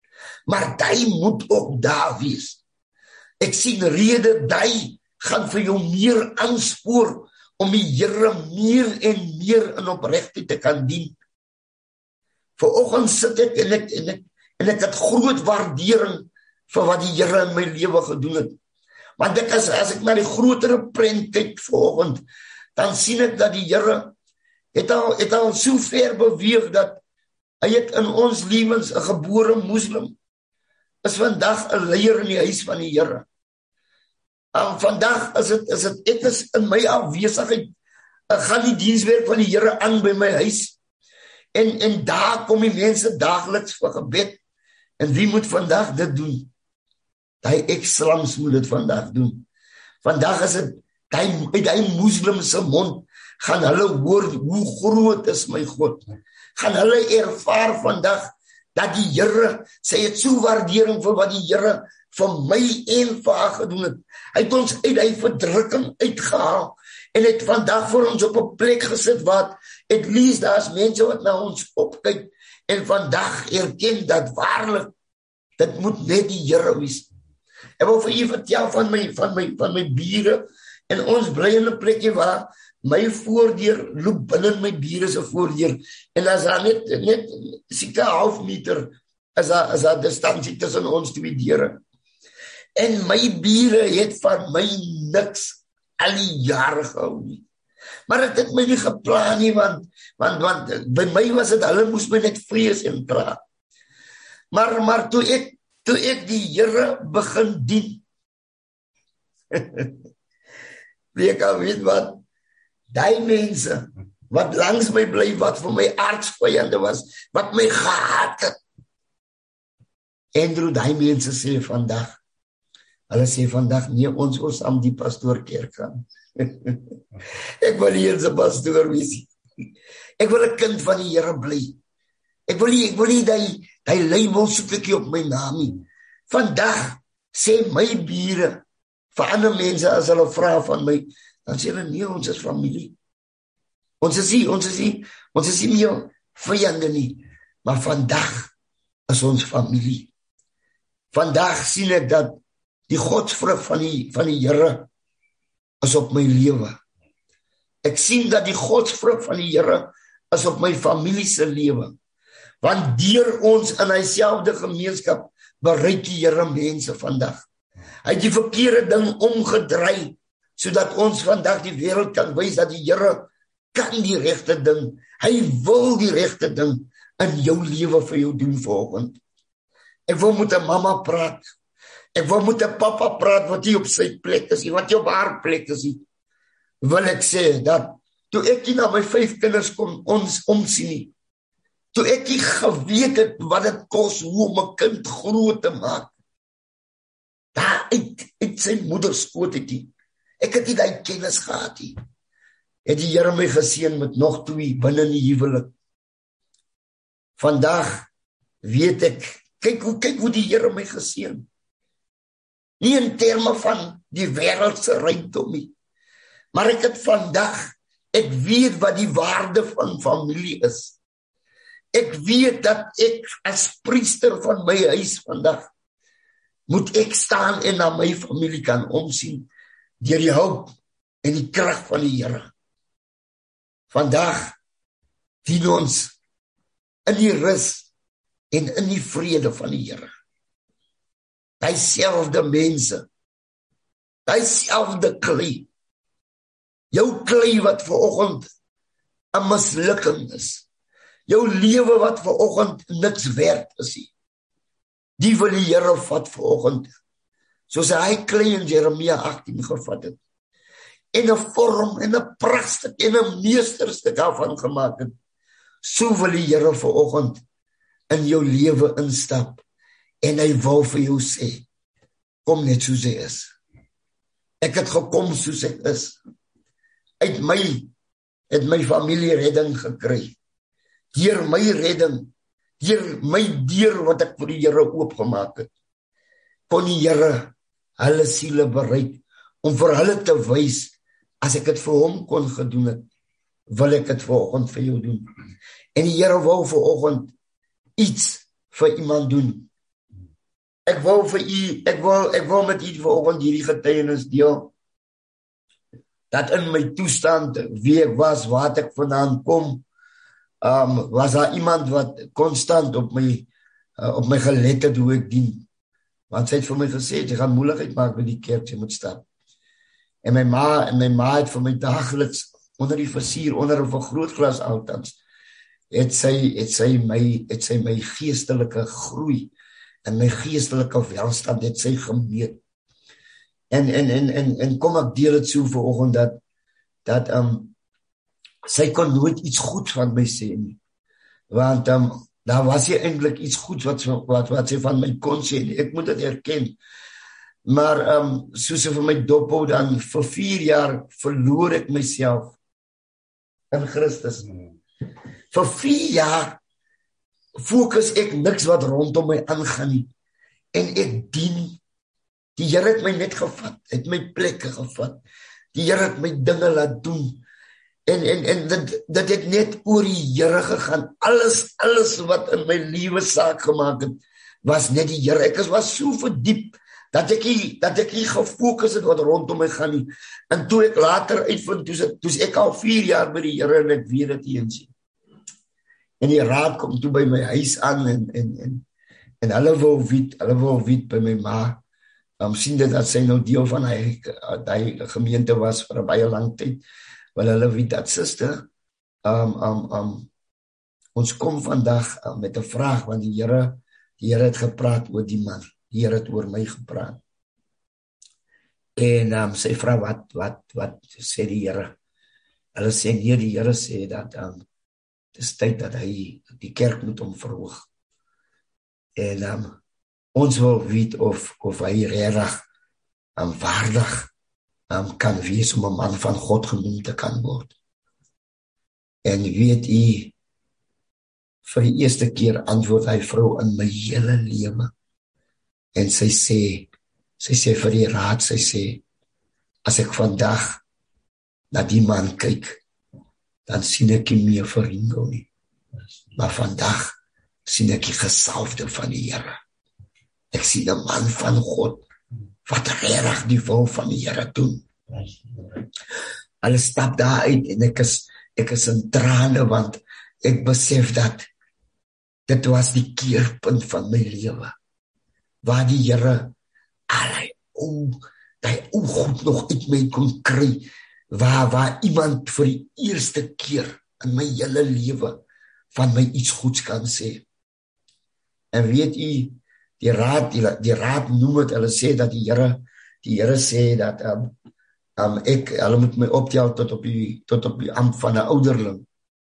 maar jy moet ook daar wees. Ek sien rede, jy gaan vir jou meer aanspoor om die Here meer en meer in opregtheid te kan dien. Vanoggend sit ek en ek het groot waardering vir wat die Here in my lewe gedoen het. Want dit is, as ek na die grotere prent kyk vanoggend, dan sien ek dat die Here het al so ver beweeg dat hy het in ons lewens 'n gebore moslim is vandag 'n leier in die huis van die Here. Vandag is dit ek is in my afwesigheid, ek gaan die dienswerk van die Here aan by my huis, en daar kom die mense daagliks vir gebed, en wie moet vandag dit doen? Die ex-slams moet dit vandag doen. Vandag is dit, die moslim se mond, gaan hulle hoor, hoe groot is my God, gaan hulle ervaar vandag, dat die Here, sy het so waardering vir wat die Here vir my en vir haar gedoen het. Hy het ons uit die verdrukking uitgehaal, en het vandag vir ons op 'n plek gesit, wat, at least daar is mense wat na ons opkyk, en vandag erken dat waarlik, dit moet net die Here wees. Ek wil vir u vertel van my bure, en ons bly in 'n plekkie waar, my voordeur loop binne my bure se voordeur, en as daar net seker 0,5 meter, as daar distansie tussen ons twee deure. En my bure het van my niks al die jare gehou nie. Maar ek het my nie geplan nie, want by my was dit, hulle moes my net vrees en praat. Maar toe ek die Here begin dien, ek al weet wat, die mense, wat langs my bly, wat vir my aardsvyande was, wat my gehaat het, Andrew, die mense sê vandag, hulle sê vandag, nee, ons wil saam die pastoorkerk gaan. Ek wil nie eens 'n pastoor wees. Ek wil 'n kind van die Here bly. Ek wil nie die label soek ek op my naam nie. Vandag sê my bure, vir ander mense as hulle vra van my, dan sê hulle, nee, ons is familie. Ons is nie meer vyande nie, maar vandag is ons familie. Vandag sien ek dat die godsvrug van die Here is op my lewe. Ek sien dat die godsvrug van die Here is op my familie se lewe. Want deur ons in dieselfde gemeenskap bereik die Here mense vandag. Hy het die verkeerde ding omgedraai, sodat ons vandag die wêreld kan wys dat die Here kan die regte ding, hy wil die regte ding in jou lewe vir jou doen vanoggend. Ek wil met 'n mamma praat, ek wil met 'n pappa praat wat hier op sy plek is, wat hier op haar plek is. Wil ek sê dat toe ek hier na my 5 kinders kom ons omsien, toe ek hier geweet het wat dit kos hoe om 'n kind groot te maak, daar uit sy moeder skoot het hy. Ek het nie die kennis gehad nie. Het die Here my geseën met nog 2 binne in die huwelik. Vandag weet ek, kyk hoe die Here my geseën. Nie in terme van die wêreldse rykdom nie, maar ek weet wat die waarde van familie is. Ek weet dat ek as priester van my huis vandag, moet ek staan en na my familie kan omsien, deur die hulp en die krag van die Here. Vandag dien ons in die rus en in die vrede van die Here. Dieselfde mense, dieselfde klei, jou klei wat vanoggend 'n mislukking is, jou lewe wat vanoggend niks werd is nie, die wil die Here vat vanoggend, soos hy klei in Jeremia 18 gevat het, en 'n vorm en 'n pragtstuk en 'n meesterstuk daarvan gemaak het. So wil die Here vanoggend in jou lewe instap, en hy wil vir jou sê, kom net soos jy is. Ek het gekom soos ek is. Uit my familie redding gekry. Deur my redding, deur my deur wat ek vir die Here oopgemaak het, kon die Here hulle siele bereik, om vir hulle te wys, as ek dit vir hom kon gedoen het, wil ek dit vanoggend vir jou doen. En die Here wou vanoggend iets vir iemand doen. ek wil vir u, ek wil met u vanoggend hierdie getuienis deel. Dat in my toestand, wie ek was, waar ek vandaan kom, was daar iemand wat konstant op my gelet het hoe ek dien. Want sy het vir my gesê, jy gaan moeilikheid maak met die kerk, jy moet stap. En my ma het vir my dageliks onder die versier, onder 'n vergrootglas altans, het sy my geestelike groei en my geestelike welstand het sy gemeet. En kom ek deel het so vanoggend dat sy kon nooit iets goed van my sê nie. Want daar was hier eintlik iets goed wat sy van my kon sê nie. Ek moet dit erken. Maar soos sy vir my dophou dan vir 4 jaar verloor ek myself in Christus. Vir 4 jaar fokus ek niks wat rondom my aangaan nie. En ek dien. Die Here het my net gevat, het my plekke gevat. Die Here het my dinge laat doen. En dit het net oor die Here gegaan. Alles wat in my lewe saak gemaak het, was net die Here. Ek was so verdiep dat ek nie gefokus het wat rondom my gaan nie. En toe ek later uitvind, toe ek al 4 jaar by die Here en ek weet dit eens. En die raad kom toe by my huis aan en hulle wou weet by my ma. Sien dit dat sy nou deel van hy gemeente was vir 'n baie lang tyd. Wel hulle weet dat suster, ons kom vandag met 'n vraag, want die Here het gepraat oor die man. Die Here het oor my gepraat. En sy vra wat sê die Here? Hulle sê nee, die Here sê dat dit is tyd dat hy die kerk moet verhoog. En ons wil weet of hy regtig waardig kan wees om 'n man van God genoem te kan word. En weet u, vir die eerste keer antwoord hy vrou in my hele lewe. En sy sê vir die raad, sy sê, as ek vandag na die man kyk, dan sien ek nie meer vir Ringo nie. Maar vandag sien ek die gesalfde van die Here. Ek sien 'n man van God, wat regtig die wil van die Here doen. Hulle stap daar uit en ek is in trane, want ek besef dat dit was die keerpunt van my lewe, waar die Here al hy goed nog uit my kon kry, waar iemand vir die eerste keer in my hele lewe van my iets goeds kan sê. En weet u, die raad noem het, hulle sê dat die Here sê dat hulle moet my optel tot op die ampt van 'n ouderling.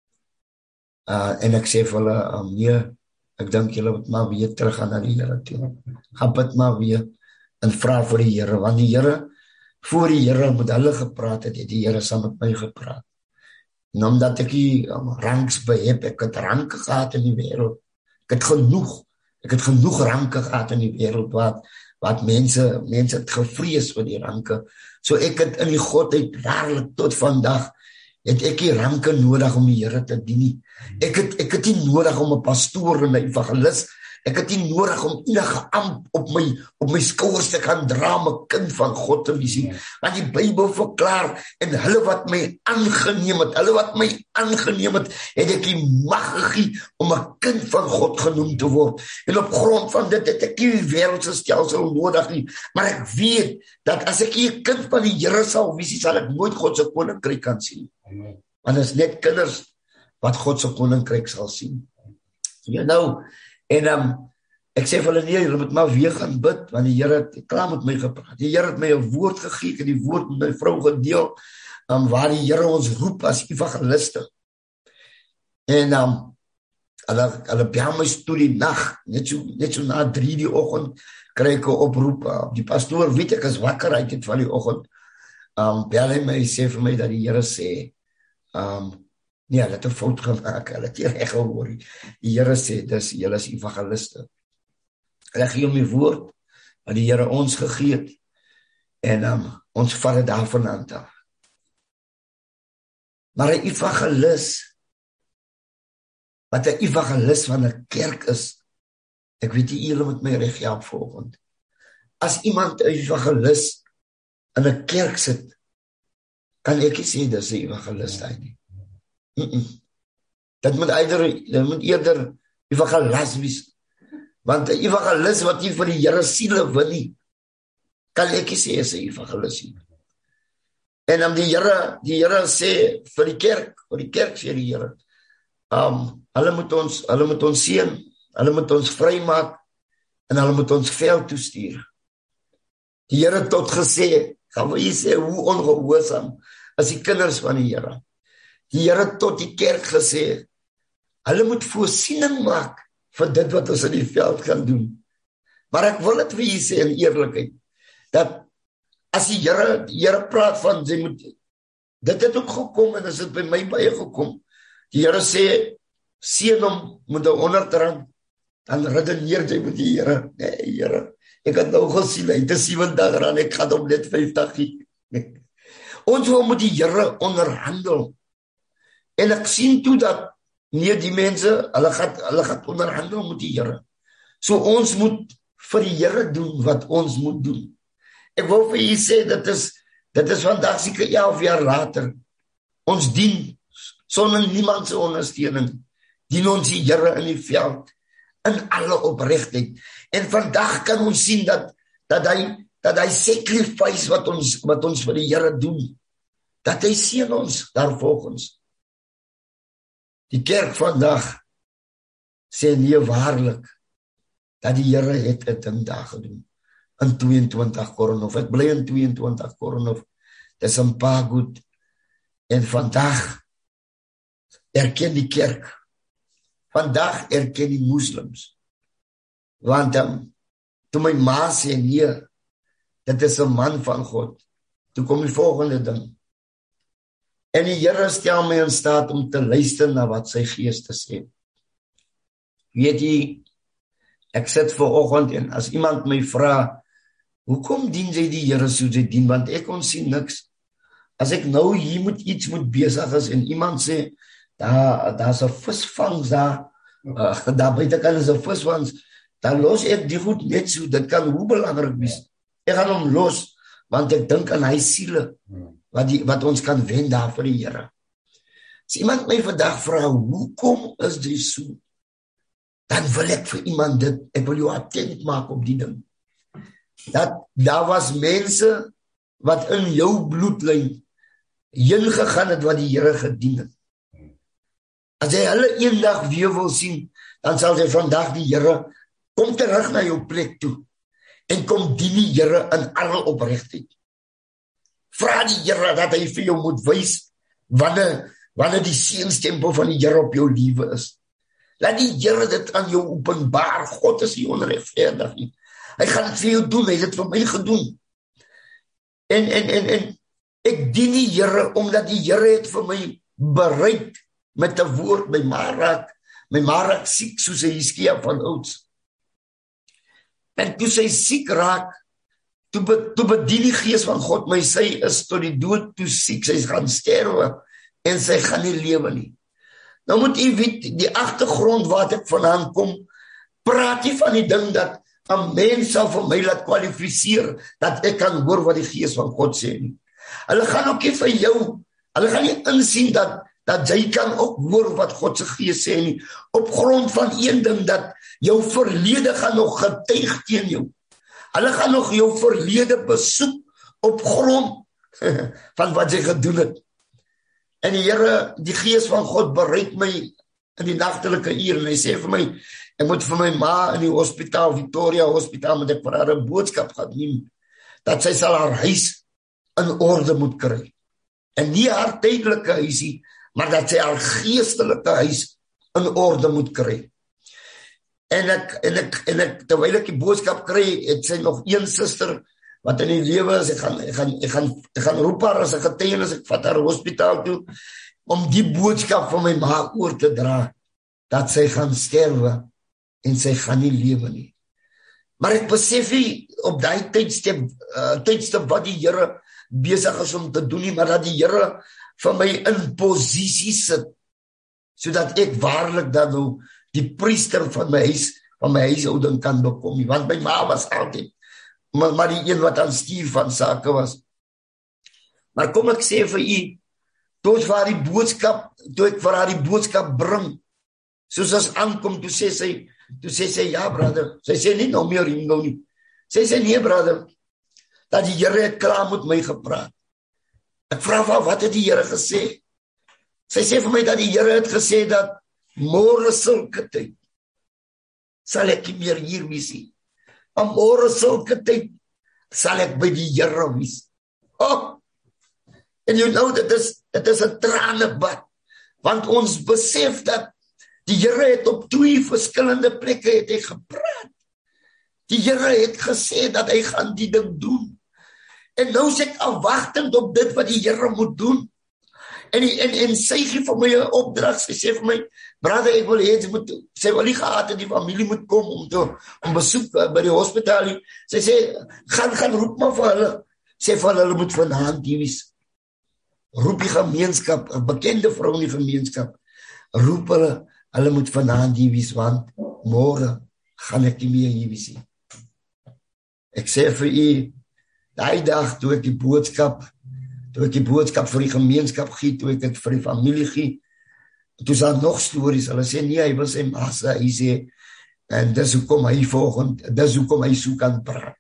En ek sê vir hulle, nee, ek dink julle moet maar weer terug gaan na die Here toe. Gaan bid maar weer en vra vir die Here, want die Here, voor die Here met hulle gepraat het, die Here saam met my gepraat. En omdat ek die ranks beheb, ek het ranke gehad in die wêreld. Ek het genoeg ranke gehad in die wêreld wat mense het gevrees vir die ranke. So ek het in die godheid waarlik tot vandag het ek die ranke nodig om die Here te dien nie. Ek het nie nodig om 'n pastoor en 'n evangelis. Ek het nie nodig om enige ampt op my skouers te kan dra om 'n kind van God te wees nie. Want die Bybel verklaar, en hulle wat my aangeneem het, het ek die mag gegee om 'n kind van God genoem te word. En op grond van dit het ek nie die wêreldse stelsel nodig nie. Maar ek weet dat as ek 'n kind van die Here sal wees, sal ek nooit God se koninkryk kan sien. Want dit is net kinders wat God se koninkryk sal sien. En ek sê vir hulle, nee, julle moet maar weer gaan bid, want die Here het klaar met my gepraat. Die Here het my 'n woord gegee, ek het die woord met my vrou gedeel, waar die Here ons roep as evangeliste. En hulle bel my toe die nag, net so na 3 die oggend, kry ek 'n oproep. Die pastoor weet ek is wakker uit dit van die oggend. Bel hy my, sê vir my dat die Here sê, nee, hulle het 'n fout gemaak, hulle het nie reg gehoor nie. Die Here sê, dis julle is evangeliste. Hulle gee hom die woord wat die Here ons gegee het, en ons vat dit daarvan aan af. Maar 'n evangelis, wat 'n evangelis van 'n kerk is, Ek weet nie julle met my reg help vanoggend. As iemand 'n evangelis in 'n kerk sit, kan ek nie sê dis 'n evangelis hy nie. Dit moet eerder evangelis wees. Want 'n evangelis wat nie vir die Here siele win nie, kan ek nie sê is 'n evangelis nie. En dan die Here sê vir die kerk sê die Here, hulle moet ons seën, hulle moet ons vrymaak en hulle moet ons veld toestuur. Die Here het tot gesê, gaan we sê hoe ongehoorsaam is die kinders van die Here. Die Here het tot die kerk gesê, hulle moet voorsiening maak vir dit wat ons in die veld gaan doen. Maar ek wil dit vir julle sê in eerlikheid, dat as die Here praat van, dit het ook gekom en is dit by my baie gekom. Die Here sê, seën hom met 100 rand, dan redeneer jy met die Here. Nee, Here, ek het nou gesien, hy het 70 rand, ek gaan hom net 50 gee. Ons wil met die Here onderhandel. En ek sien toe dat, nee, die mense, hulle gaan onderhandel met die Here. So ons moet vir die Here doen wat ons moet doen. Ek wil vir julle sê, dit is vandag seker 11 jaar later. Ons dien sonder niemand se ondersteuning. Dien ons die Here in die veld in alle opregtheid. En vandag kan ons sien dat hy sacrifice wat ons vir die Here doen, dat hy seën ons daarvolgens. Die kerk vandag sê nee waarlik dat die Here het 'n ding daar gedoen. In 22 Korinth, ek bly in 22 Korinth, dis 'n paar goed. En vandag erken die kerk. Vandag erken die moslems. Want toe my ma sê nee, dit is 'n man van God. Toe kom die volgende ding. En die Here stel my in staat om te luister na wat sy Gees te sê. Weet jy, ek sit vanoggend en as iemand my vra, hoekom dien jy die Here soos jy dien? Want ek kon sien niks. As ek nou hier moet iets besig is en iemand sê, daar's 'n visvangs daar buitekant is 'n visvangs, dan los ek die goed net so, dit kan hoe belangrik wees. Ek gaan hom los, want ek dink aan hy siele, wat ons kan wen daar vir die Here. As iemand my vandag vra, hoekom is dit so? Dan wil ek vir iemand dit, ek wil jou attent maak op die ding. Dat daar was mense wat in jou bloedlyn heen gegaan het wat die Here gedien het. As jy hulle eendag weer wil sien, dan sal jy vandag die Here, kom terug na jou plek toe en kom dien die Here in alle opregtheid. Vra die Here dat hy vir jou moet wys wanneer die seënstempel van die Here op jou lewe is. Laat die Here dit aan jou openbaar. God is nie onregverdig nie. Hy gaan dit vir jou doen, hy het dit vir my gedoen. En ek dien die Here omdat die Here het vir my bereid met 'n woord. My ma raak siek soos hy Hiskia van ouds. En toe sy siek raak, toe bedien die Gees van God my, sy is tot die dood toe siek, sy gaan sterwe en sy gaan nie lewe nie. Nou moet u weet, die agtergrond wat ek vandaan kom, praat nie van die ding dat 'n mens sal vir my laat kwalifiseer dat ek kan hoor wat die Gees van God sê nie. Hulle gaan ook nie vir jou, hulle gaan nie insien dat jy kan ook hoor wat God se Gees sê nie, op grond van een ding, dat jou verlede gaan nog getuig teen jou. Hulle gaan nog jou verlede besoek op grond van wat jy gedoen het. En die Here, die Gees van God bereik my in die nagtelike uur en hy sê vir my, ek moet vir my ma in die hospitaal, Victoria Hospitaal, moet ek vir haar 'n boodskap gaan neem, dat sy sal haar huis in orde moet kry. En nie haar tydelike huisie, maar dat sy haar geestelike huis in orde moet kry. En ek terwyl ek die boodskap kry, het sy nog een suster wat in die lewe is. Ek gaan roep haar as 'n getuienis, ek vat haar hospitaal toe om die boodskap van my ma oor te dra, dat sy gaan sterwe en sy gaan nie lewe nie. Maar ek besef nie op daai tydstip wat die Here besig is om te doen nie, maar dat die Here vir my in posisie sit, sodat ek waarlik dan nou die priester van my huis, van my huishouding kan bekom nie, want my ma was altyd maar die een wat aan stuur van sake was. Maar kom ek sê vir u, toe ek vir haar die boodskap bring, soos as aankom, toe sê sy, ja brother, sy sê nie nou meer Ringo nie, sy sê nee brother, dat die Here het klaar met my gepraat. Ek vra van, wat het die Here gesê? Sy sê vir my dat die Here het gesê dat môre sulke tyd sal ek nie meer hier wees nie. En môre sulke tyd sal ek by die Here wees. Oh, en you know, dit is 'n tranebad, want ons besef dat die Here het op 2 verskillende plekke het hy gepraat. Die Here het gesê dat hy gaan die ding doen. En nou is ek afwagtend op dit wat die Here moet doen. En sy gee vir my 'n opdrag, sy sê vir my, brother, ek wil hê, sy wil nie gehad het die familie moet kom om besoek by die hospitaal nie. Sy sê, gaan roep maar vir hulle. Sê vir hulle moet vanaand hier wees. Roep die gemeenskap, 'n bekende vrou in die gemeenskap. Roep hulle moet vanaand hier wees, want môre gaan ek nie meer hier wees nie. Ek sê vir u, daai dag toe ek die boodskap vir die gemeenskap gee, toe ek dit vir die familie gee, toe is daar nog stories, hulle sê nie, hy wil sy massa, hy sê, en dis hoekom hy so kan praat.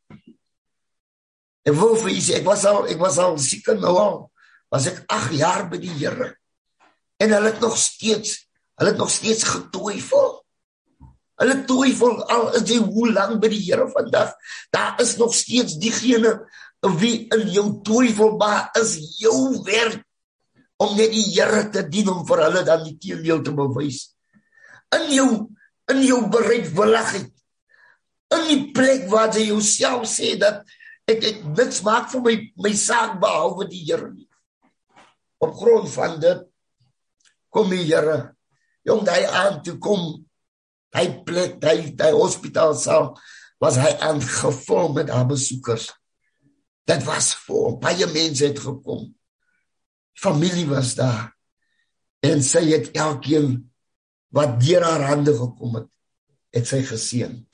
Ek wil vir u sê, ek was al siek nou al, was ek 8 jaar by die Here, en hulle het nog steeds getwyfel. Hulle twyfel, al is jy hoe lang by die Here vandag, daar is nog steeds diegene wie in jou twyfel, maar is jou werk om net die Here te dien, om vir hulle dan die teendeel te bewys. In jou bereidwilligheid, in die plek waar jy jouself sê dat ek niks maak vir my saak behalwe die Here nie. Op grond van dit kom die Here, jong, die aan toe kom, die plek, die hospitaalsaal, was hy aangevul met haar besoekers. Dit was vol, baie mense het gekom. Familie was daar. En sy het elkeen wat deur haar hande gekom het sy geseën.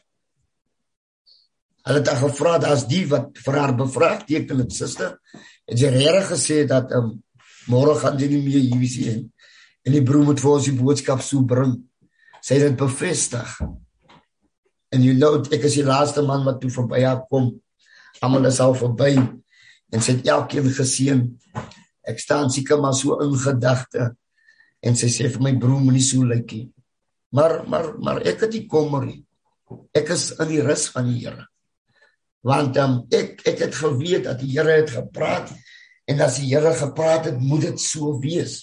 Hulle het haar gevra, as die wat vir haar bevraagteken het, suster, het sy regtig gesê dat môre gaan jy nie meer hier wees nie. En die broer moet vir ons die boodskap so bring. Sy het dit bevestig. En you know, ek is die laaste man wat toe verby haar kom. Almal is al verby. En sy het elkeen geseën. Ek staan seker maar so in gedagte. En sy sê vir my, broer, moenie so lyk nie. Maar ek het nie kommer nie. Ek is in die rus van die Here. Want ek het geweet dat die Here het gepraat. En as die Here gepraat het, moet dit so wees.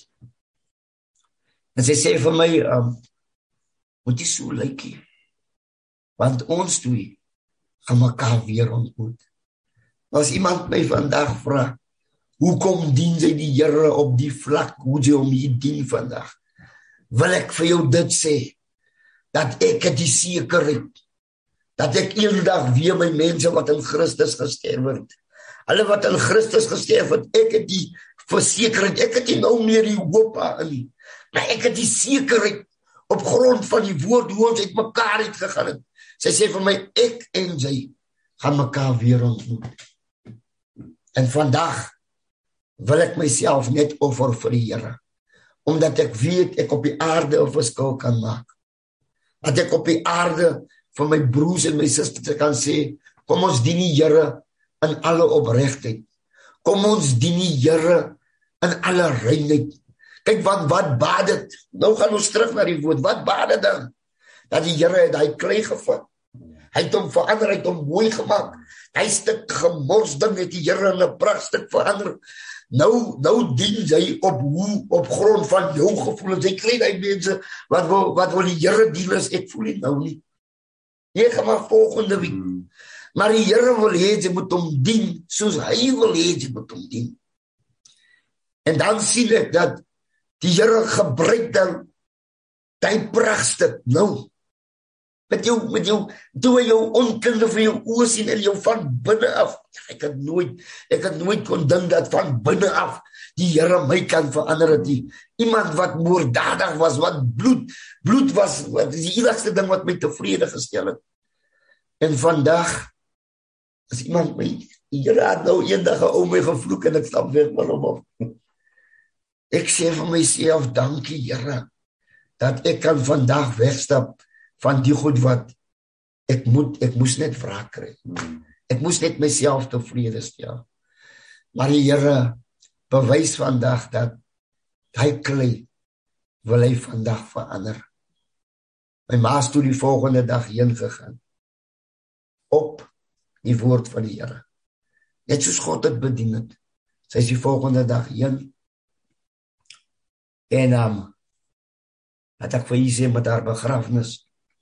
En sy sê vir my, moet jy so lyk nie. Want ons twee gaan mekaar weer ontmoet. As iemand my vandag vra, hoekom dien jy die Here op die vlak, hoe jy hom hier dien vandag? Wil ek vir jou dit sê, dat ek het die sekerheid, dat ek eendag weer my mense wat in Christus gesterf het, hulle wat in Christus gesterf het, ek het die versekerheid, ek het nie nou meer die hoop aan nie, maar ek het die sekerheid, op grond van die woord, hoe ons uit mekaar het gegaan het. Sy sê vir my, ek en jy gaan mekaar weer ontmoet. En vandag wil ek myself net offer vir die Here, omdat ek weet ek op die aarde 'n verskil kan maak. Dat ek op die aarde vir my broers en my susters kan sê, kom ons dien die Here in alle opregtheid. Kom ons dien die Here in alle reinheid. Kyk wat baat dit. Nou gaan ons terug na die woord. Wat baat dit dan? Dat die Here het hy klei gevat. Hy het hom verander, hy het hom mooi gemaak. Hy stuk gemors ding het die Here in 'n pragtstuk verander. Nou dien jy op grond van jou gevoelens. Jy kry die mense wat wil die Here dien as ek voel nie nou nie. Jy gaan maar volgende week. Maar die Here wil hê jy moet hom dien soos hy wil hê jy moet hom dien. En dan sien ek dat die Here gebruik dan die pragtstuk nou met jou onkunde van jou oë sien en jou van binne af. Ek het nooit kon dink dat van binne af die Here my kan verander het nie. Iemand wat moorddadig was, wat bloed was, wat is die enigste ding wat my tevrede gestel het. En vandag, as iemand my, die Here het nou eendag 'n ou my gevloek en ek stap weg van hom af. Ek sê vir myself, dankie Here, dat ek kan vandag wegstap van die goed wat ek moes net wraak kry. Ek moes net myself tevrede stel. Maar die Here bewys vandag dat hy klei wil hy vandag verander. My ma is toe die volgende dag heen gegaan op die woord van die Here. Net soos God het bedien het. Sy is die volgende dag heen en het ek vir sy met haar begrafnis.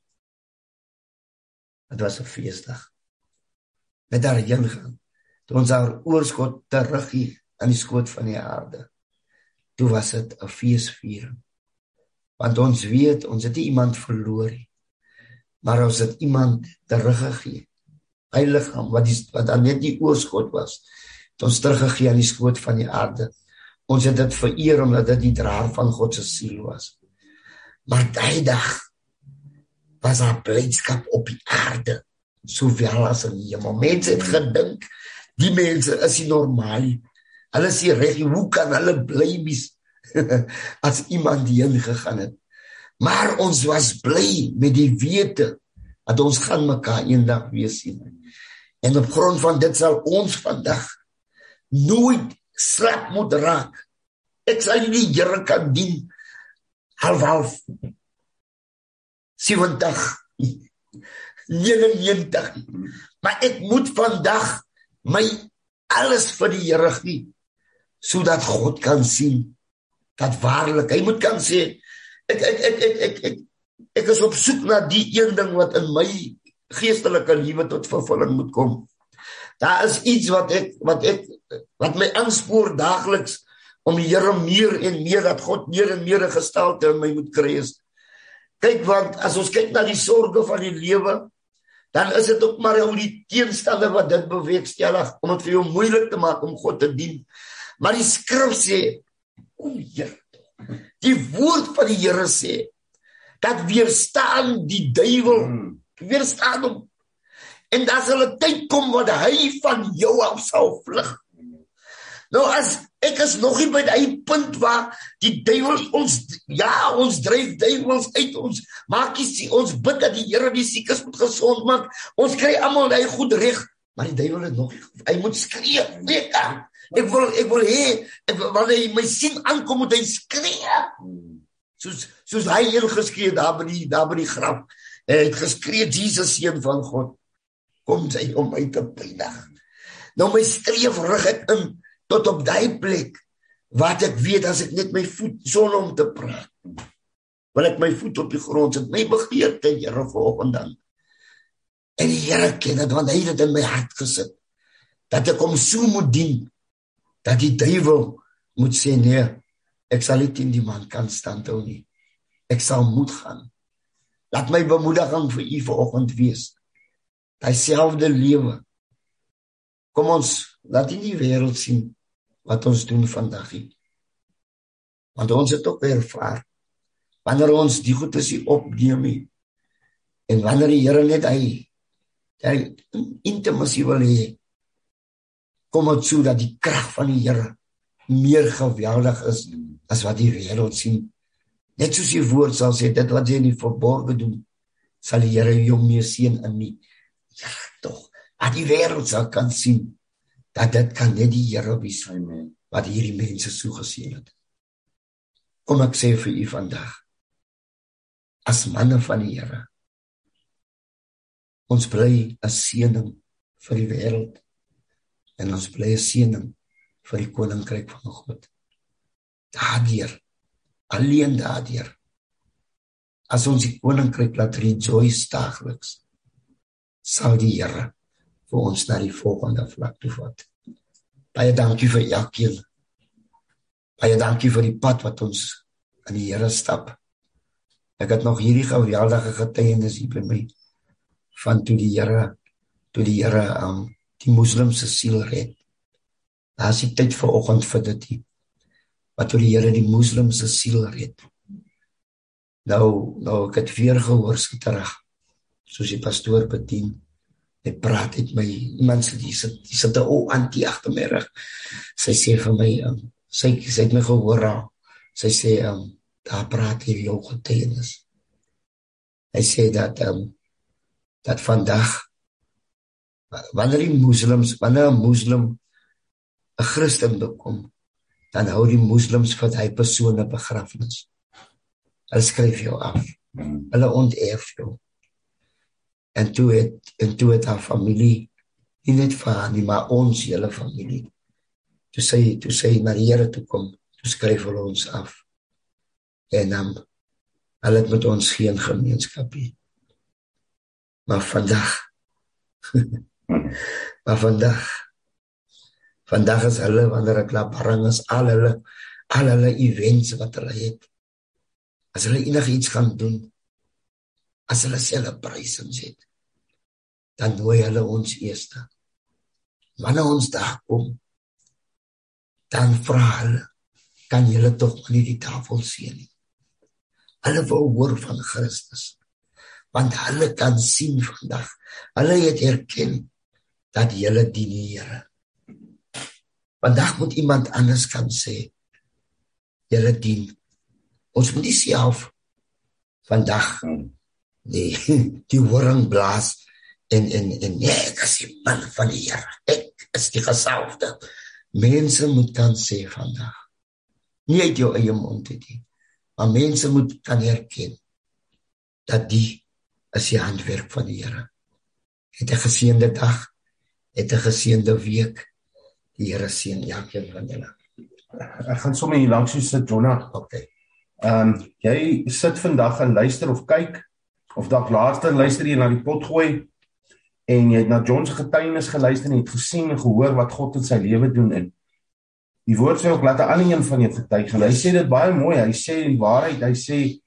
Het was 'n feesdag. Met haar heen gaan. Toe ons haar oorskot teruggee aan die skoot van die aarde. Toe was dit 'n feesviering. Want ons weet, ons het nie iemand verloor nie. Maar ons het iemand teruggegee. Hy liggaam, wat dan net die oorskot was, het ons teruggegee aan die skoot van die aarde. Ons het dit vereer, omdat dit die draer van God se siel was. Maar die dag was daar blydskap op die aarde, sowel as in die hemel. Mense het gedink, die mense is nie normaal. Hulle is nie reg, hoe kan hulle bly wees as iemand heen gegaan het? Maar ons was bly met die wete dat ons gaan mekaar eendag weer sien. En op grond van dit sal ons vandag nooit slap moet raak. Ek sal nie die Here kan dien half 70, 99. Maar ek moet vandag my alles vir die Here gee, sodat God kan sien dat waarlik, hy moet kan sê, ek is op soek na die een ding wat in my geestelike lewe tot vervulling moet kom. Daar is iets wat my aanspoor daagliks om die Here meer en meer, dat God meer en meer 'n gestalte in my moet kry is. Kyk, want as ons kyk na die sorge van die lewe, dan is dit ook maar al die teenstande wat dit bewerkstellig, om het vir jou moeilik te maak om God te dien. Maar die skrif sê, Here, die woord van die Here sê, dat weerstaan die duiwel, weerstaan hom. En daar sal 'n tyd kom wat hy van jou af sal vlug. Nou ek is nog nie by die punt waar die duiwel ons dryf duiwels uit, ons bid dat die Here die siekes moet gesond maak, ons kry almal hy goed reg, maar die duiwel het nog nie, hy moet skree, weet dan, ek wil hê, wanneer hy my sien aankom, moet hy skree, soos hy heel geskree daar by die graf, hy het geskree, Jesus, seun van God, kom sy om my te pynig. Nou my streef rig ek in, tot op die plek, wat ek weet, as ek net my voet, sonder om te praat, wil ek my voet op die grond sit, my begeerte, Here, vanoggend dan. En die Here ken dit, want hy het dit in my hart gesit, dat ek hom so moet dien, dat die duiwel moet sê, nee, ek sal nie teen die man kan standhou nie, ek sal moet gaan. Laat my bemoediging vir u vanoggend wees, die selfde lewe, kom ons, laat in die wêreld sien, wat ons doen vandag hier. Want ons het ook ervaar, wanneer ons die goed is hier opneem, en wanneer die Here net hy intimasie wil hê, kom het so dat die krag van die Here meer geweldig is, as wat die wêreld sien. Net soos die woord sal sê, dit wat jy in die verborge doen, sal die Here jou mee seën in die, ja toch, dat die wêreld sal kan sien, dat dit kan net die Here wees, wat hierdie mense so geseën het. Kom ek sê vir u vandag, as manne van die Here, ons bly 'n seëning vir die wêreld, en ons bly 'n seëning vir die koninkryk van God. Daardeur, alleen daardeur, as ons die koninkryk laat rejoice daagliks, sal die Here vir ons na die volgende vlak toe vat. Baie dankie vir elkeen. Baie dankie vir die pad wat ons in die Here stap. Ek het nog hierdie geweldige getuienis hier by my, van toe die Here, die moslims se siel red. Daar is die tyd vanoggend vir dit, wat toe die Here die moslims se siel red. Nou, ek het weer gehoor sy terug, soos die pastoor bedien, hy praat met my, iemand die sit 'n ou antie agter my rug, sy sê vir my, sy het my gehoor, sy sê, daar praat hier jou getuienis. Hy sê dat vandag, wanneer 'n moslim 'n Christen bekom, dan hou die moslims vir hy persoon 'n begrafnis. Hulle skryf jou af. Hulle onterf jou. En toe het haar familie, nie net vir haar nie, maar ons hele familie, toe sy na die Here toe kom, toe skryf hulle ons af. En hulle het met ons geen gemeenskap nie. Maar vandag is hulle, wanneer ek laat bring, is al hulle events wat hulle het, as hulle enigiets gaan doen, as hulle celebrations het, dan nooi hulle ons eerste. Wanneer ons daar kom, dan vra hulle, kan julle tog maar nie die tafel sien nie. Hulle wil hoor van Christus, want hulle kan sien vandag, hulle het herken, dat julle dien die Here. Vandag moet iemand anders kan sê, julle dien. Ons moet nie self vandag die horing blaas en ek is die man van die Here, ek is die gesalfde. Mense moet kan sê vandag, nie uit jou eie mond uit nie, maar mense moet kan herken, dat die is die handwerk van die Here. Het 'n geseënde dag, het 'n geseënde week, die Here seën elkeen van julle. Ek gaan sommer hier langs jou sit, Jonah. Okay. Jy sit vandag en luister of kyk, of dalk later luister jy na die pot gooi, en jy het na John se getuienis geluister en het gesien en gehoor wat God in sy lewe doen, en die woord sê ook, laat 'n ander een van jou getuig, en hy sê dit baie mooi, hy sê die waarheid, hy sê,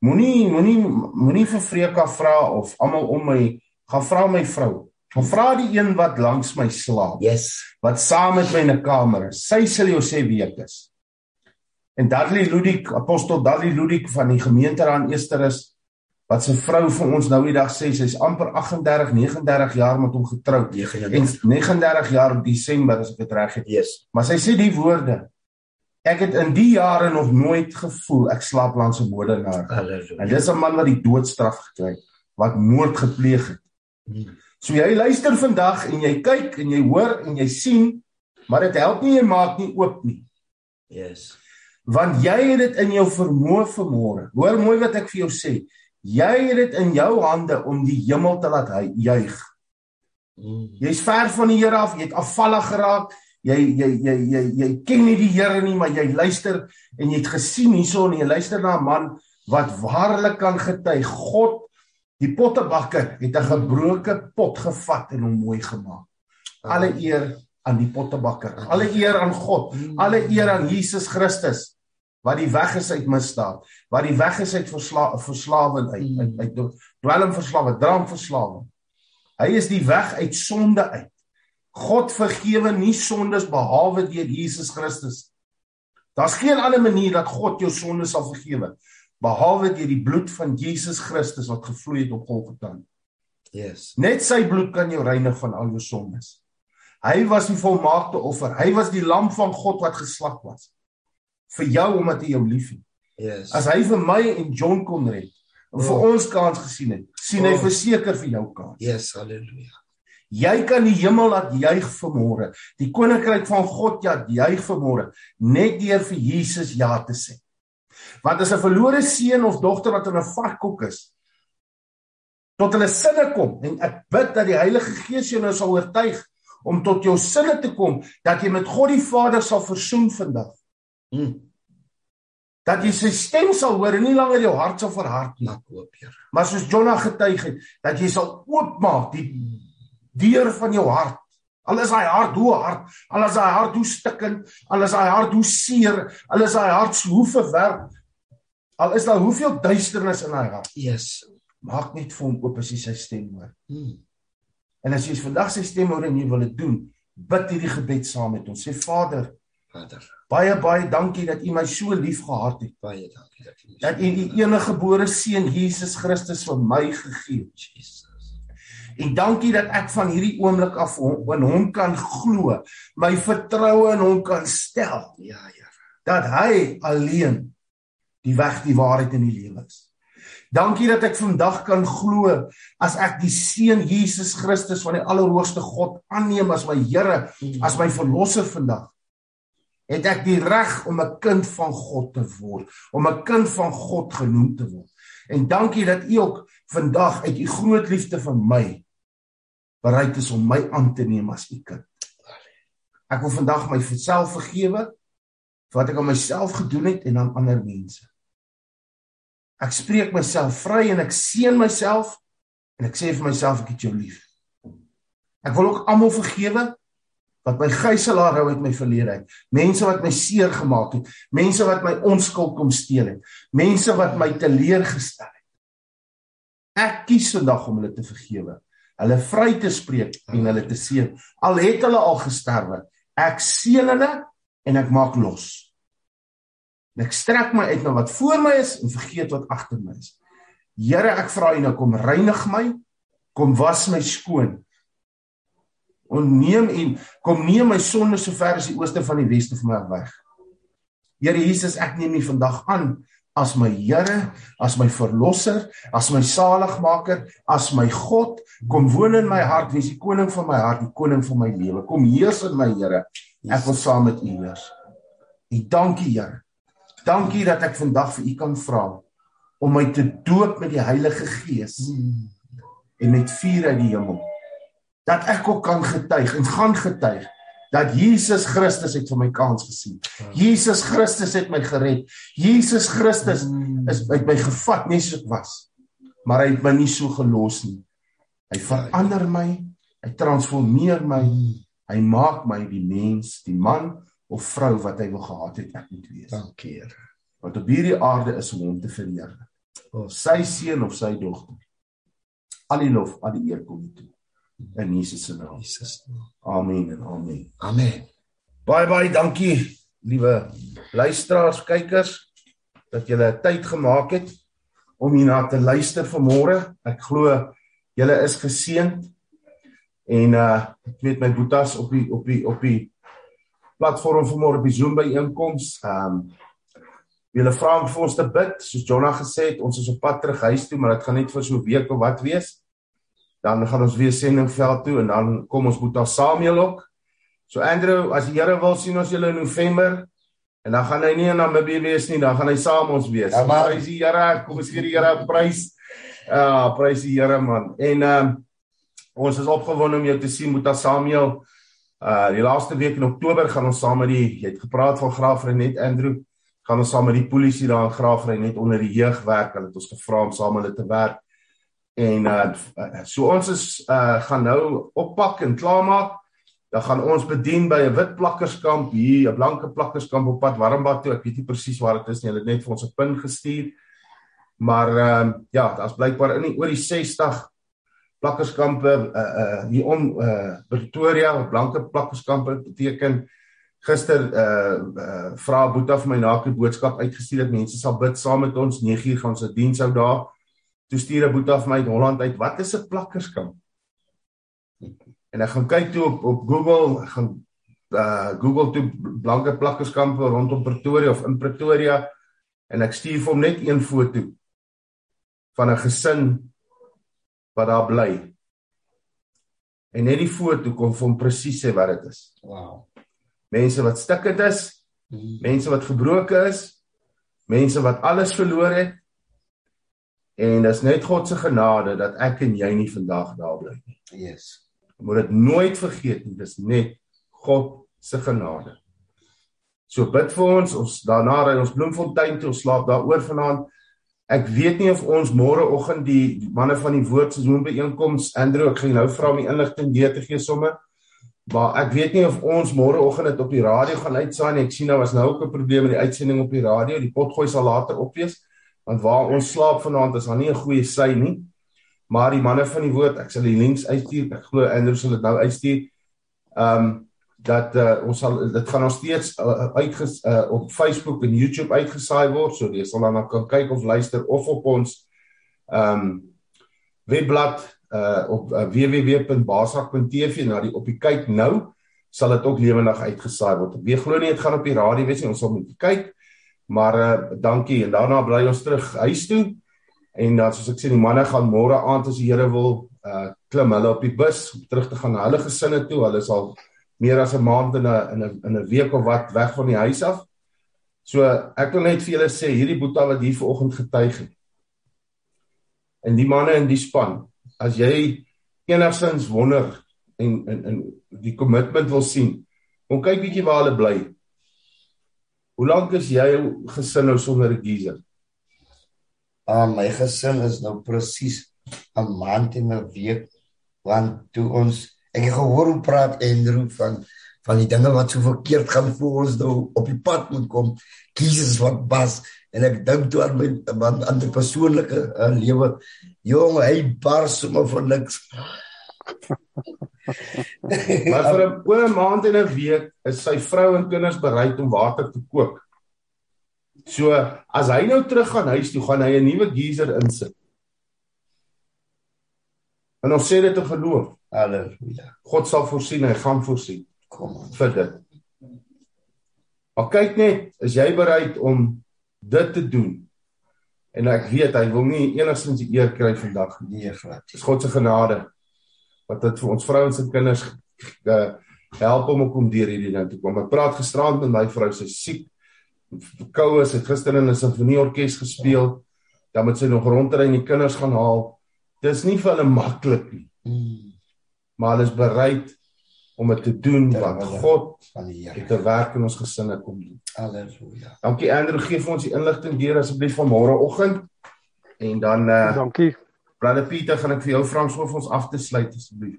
moenie vir Freka vra, of almal om my, gaan vra my vrou, gaan vra die een wat langs my slaap, Yes. wat saam met my in 'n kamer is, sy sal jou sê wie ek is. En apostel Dudley Ludik van die gemeente daar in Esterus, wat sy vrou vir ons nou die dag sê, sy is amper 38, 39 jaar met hom getroud, en 39 jaar in Desember, as ek het reg het. Yes. Maar sy sê die woorde, ek het in die jare nog nooit gevoel, ek slaap langs 'n moordenaar. En dis 'n man wat die doodstraf gekry, wat moord gepleeg het. So jy luister vandag, en jy kyk, en jy hoor, en jy sien, maar dit help nie, jy maak nie oop nie. Yes. Want jy het dit in jou vermoë vanmôre. Hoor mooi wat ek vir jou sê. Jy het dit in jou hande om die hemel te laat juig. Jy's ver van die Here af, jy het afvallig geraak. Jy ken nie die Here nie, maar jy luister en jy het gesien hierso en jy luister na 'n man wat waarlik kan getuig. God, die pottebakker, het 'n gebroke pot gevat en hom mooi gemaak. Alle eer aan die pottebakker. Alle eer aan God. Alle eer aan Jesus Christus, wat die weg is uit misdaad, wat die weg is uit verslawing, uit dwelmverslawing, drankverslawing. Hy is die weg uit sonde uit. God vergewe nie sondes behalwe deur Jesus Christus. Daar's geen ander manier dat God jou sondes sal vergewe, behalwe deur die bloed van Jesus Christus wat gevloei het op Golgotha. Yes. Net sy bloed kan jou reinig van al jou sondes. Hy was die volmaakte offer. Hy was die lam van God wat geslag was. Vir jou, omdat hy jou lief het. Yes. As hy vir my en John kon red, en vir ons kans gesien het, sien hy verseker vir jou kans. Yes, halleluja. Jy kan die hemel laat juig vanmôre. Die koninkryk van God juig vanmôre, net deur vir Jesus ja te sê. Want as 'n verlore seun of dogter wat in 'n varkhok is, tot hulle sinne kom, en ek bid dat die Heilige Gees jou nou sal oortuig om tot jou sinne te kom, dat jy met God die Vader sal versoen vandag. Dat jy sy stem sal hoor en nie langer jou hart sal verhard nie. Maar soos Jonah getuig het, dat jy sal oopmaak die deur van jou hart. Al is hy hart hoe hard, al is hy hart hoe stikkend, al is hy hart hoe seer, al is hy hart hoe verwerp, Al is daar hoeveel duisternis in hy hart, Yes. maak net vir hom oop as jy sy stem hoor. En as jy vandag sy stem hoor en jy wil dit doen, bid hierdie gebed saam met ons. Sê Vader, Vader, baie dankie dat U my so lief gehad het. baie dankie dat U my Dat U die enige gebore seun Jesus Christus vir my gegee het. Jesus. En dankie dat ek van hierdie oomblik af in hom kan glo, my vertroue in hom kan stel, Ja, Here. dat hy alleen die weg, die waarheid en die lewe is. Dankie dat ek vandag kan glo, as ek die seun Jesus Christus van die Allerhoogste God aanneem as my Here, as my verlosser vandag, het ek die reg om 'n kind van God te word, om 'n kind van God genoem te word. En dankie dat U ook vandag uit U groot liefde vir my bereid is om my aan te neem as U kind. Ek wil vandag myself vergewe vir wat ek aan myself gedoen het en aan ander mense. Ek spreek myself vry en ek seën myself en ek sê vir myself, ek het jou lief. Ek wil ook almal vergewe wat my gijslaar hou uit my verlede uit. Mense wat my seer gemaak het, mense wat my onskuld kom steel het, mense wat my teleurgestel het. Ek kies vandag om hulle te vergewe, hulle vry te spreek en hulle te seën. Al het hulle al gesterwe, ek seën hulle en ek maak los. En ek strek my uit na wat voor my is en vergeet wat agter my is. Here, ek vra U nou, kom reinig my, kom was my skoon. Kom neem my sonde so ver as die ooste van die weste van my weg. Here Jesus, ek neem U vandag aan as my Here, as my verlosser, as my saligmaker, as my God. Kom woon in my hart, wees die koning van my hart, die koning van my lewe. Kom heers in my Here. Ek wil saam met U heers. En dankie Here. Dankie dat ek vandag vir U kan vra om my te doop met die Heilige Gees en met vuur uit die hemel. Dat ek ook kan getuig en gaan getuig dat Jesus Christus het vir my kans gesien. Jesus Christus het my gered. Jesus Christus het my gevat nie soos ek was, maar hy het my nie so gelos nie. Hy verander my, hy transformeer my, hy maak my die mens, die man of vrou wat hy wil gehad het ek moet wees. Dankie, Here. Wat op hierdie aarde is om hom te verheerlik. Sy seun of sy dogter. Al die lof, al die eer kom toe. In Jesus se naam. Amen en amen. Amen. Baie dankie, liewe luisteraars, kykers, dat julle tyd gemaak het om hierna te luister vanmôre. Ek glo julle is geseënd. En ek weet my boetas op die platform vanmôre op die Zoom byeenkoms. Julle vra om vir ons te bid, soos Jonna gesê het, ons is op pad terug huis toe, maar dit gaan net vir so 'n week of wat wees. Dan gaan ons weer sendingveld toe en dan kom ons boeta Samuel ook. So Andrew, as die Here wil, sien ons julle in November en dan gaan hy nie in Namibië wees nie, dan gaan hy saam ons wees. Ja, maar prys die Here, kom ons gee die Here prys. Prys die Here man. En ons is opgewonde om jou te sien, boeta Samuel. Die laaste week in Oktober gaan ons saam met jy het gepraat van Graafrenet Andrew. Gaan ons saam met die polisie daar in Graafrenet onder die jeug werk. Hulle het ons gevra om saam met hulle te werk. En so ons is gaan nou oppak en klaarmaak. Dan gaan ons bedien by 'n wit plakkerskamp hier, 'n blanke plakkerskamp op pad Warmbad toe. Ek weet nie presies waar dit is nie. Hulle het net vir ons 'n pin gestuur. Maar ja, daar's blykbaar oor die 60 plakkerskampe hier om Pretoria, blanke plakkerskampe beteken. Gister vra Boeta vir my na die boodskap uitgestuur dat mense sal bid saam met ons. 9 uur gaan ons 'n diens hou daar. Toe stuur Boeta vir my uit Holland uit, wat is 'n plakkerskamp? En ek gaan kyk toe op Google, ek gaan Google toe blanke plakkerskampe rondom Pretoria of in Pretoria en ek stuur vir hom net een foto van 'n gesin wat daar bly. En net die foto kom vir hom presies sê wat dit is. Wow. Mense wat stikkend is, mense wat gebroken is, mense wat alles verloor het. En dis net God se genade dat ek en jy nie vandag daar bly nie. Yes. Moet dit nooit vergeet nie, dis net God se genade. So bid vir ons daarna ry ons Bloemfontein toe, ons slaap daar oor vanaand. Ek weet nie of ons môreoggend die manne van die woord se Zoom byeenkoms, Andrew, ek gaan nou vra om die inligting weer te gee sommer. Maar ek weet nie of ons môreoggend dit op die radio gaan uitsaai nie. Ek sien nou was nou ook 'n probleem met die uitsending op die radio. Die potgooi sal later op wees. want waar ons slaap vanaand is daar nie 'n goeie sy nie, maar die manne van die woord, ek sal die links uitstuur, ek glo Andrew sal dit nou uitstuur, dat dit gaan nog steeds op Facebook en YouTube uitgesaai word, so jy sal dan kan kyk of luister, of op ons webblad, op www.basrak.tv, op die kyk nou, sal dit ook lewendig uitgesaai word. Ek glo nie, het gaan op die radio wees nie, ons sal moet kyk, maar dankie, en daarna bly ons terug huis toe, en dan, soos ek sê, die manne gaan môre aand, as die Here wil, klim hulle op die bus, om terug te gaan na hulle gesinne toe, hulle sal meer as 'n maand in 'n week of wat weg van die huis af. So, ek wil net vir julle sê, hierdie boeta wat hier vanoggend getuig het, en die manne in die span, as jy enigstens wonder, en die commitment wil sien, kom kyk bietjie waar hulle bly. Hoe lank is jy gesin nou sonder 'n geyser? My gesin is nou presies 'n maand en 'n week, want toe ek het gehoor hoe praat Andrew van die dinge wat so verkeerd gaan voor ons nou op die pad moet kom, kies wat pas, en ek dink toe aan my persoonlike lewe, jong, hy bars sommer vir niks. Maar vir oor 'n maand en 'n week is sy vrou en kinders bereid om water te kook. So, as hy nou terug gaan huis toe, gaan hy 'n nuwe geyser insit. En ons sê dit te geloof. Halleluja. God sal voorsien, hy gaan voorsien. Kom aan. Vir dit. Maar kyk net, is jy bereid om dit te doen? En ek weet, hy wil nie enigstens die eer kry vandag. Nee, glad. Dis God se genade, wat dit vir ons vrouens en kinders help om deur hierdie ding te kom. Ek praat gisterand met my vrou, sy siek, verkoue, sy het gister in 'n simfonieorkes gespeel, dan moet sy nog rondry en die kinders gaan haal. Dis nie vir hulle maklik nie, maar hulle is bereid om dit te doen, want God het 'n werk in ons gesinne kom doen. Halleluja. Dankie Andrew, gee vir ons die inligting deur asseblief van môreoggend, en dan Dankie. Brother Pieter, gaan ek vir jou vra om vir ons af te sluit asseblief.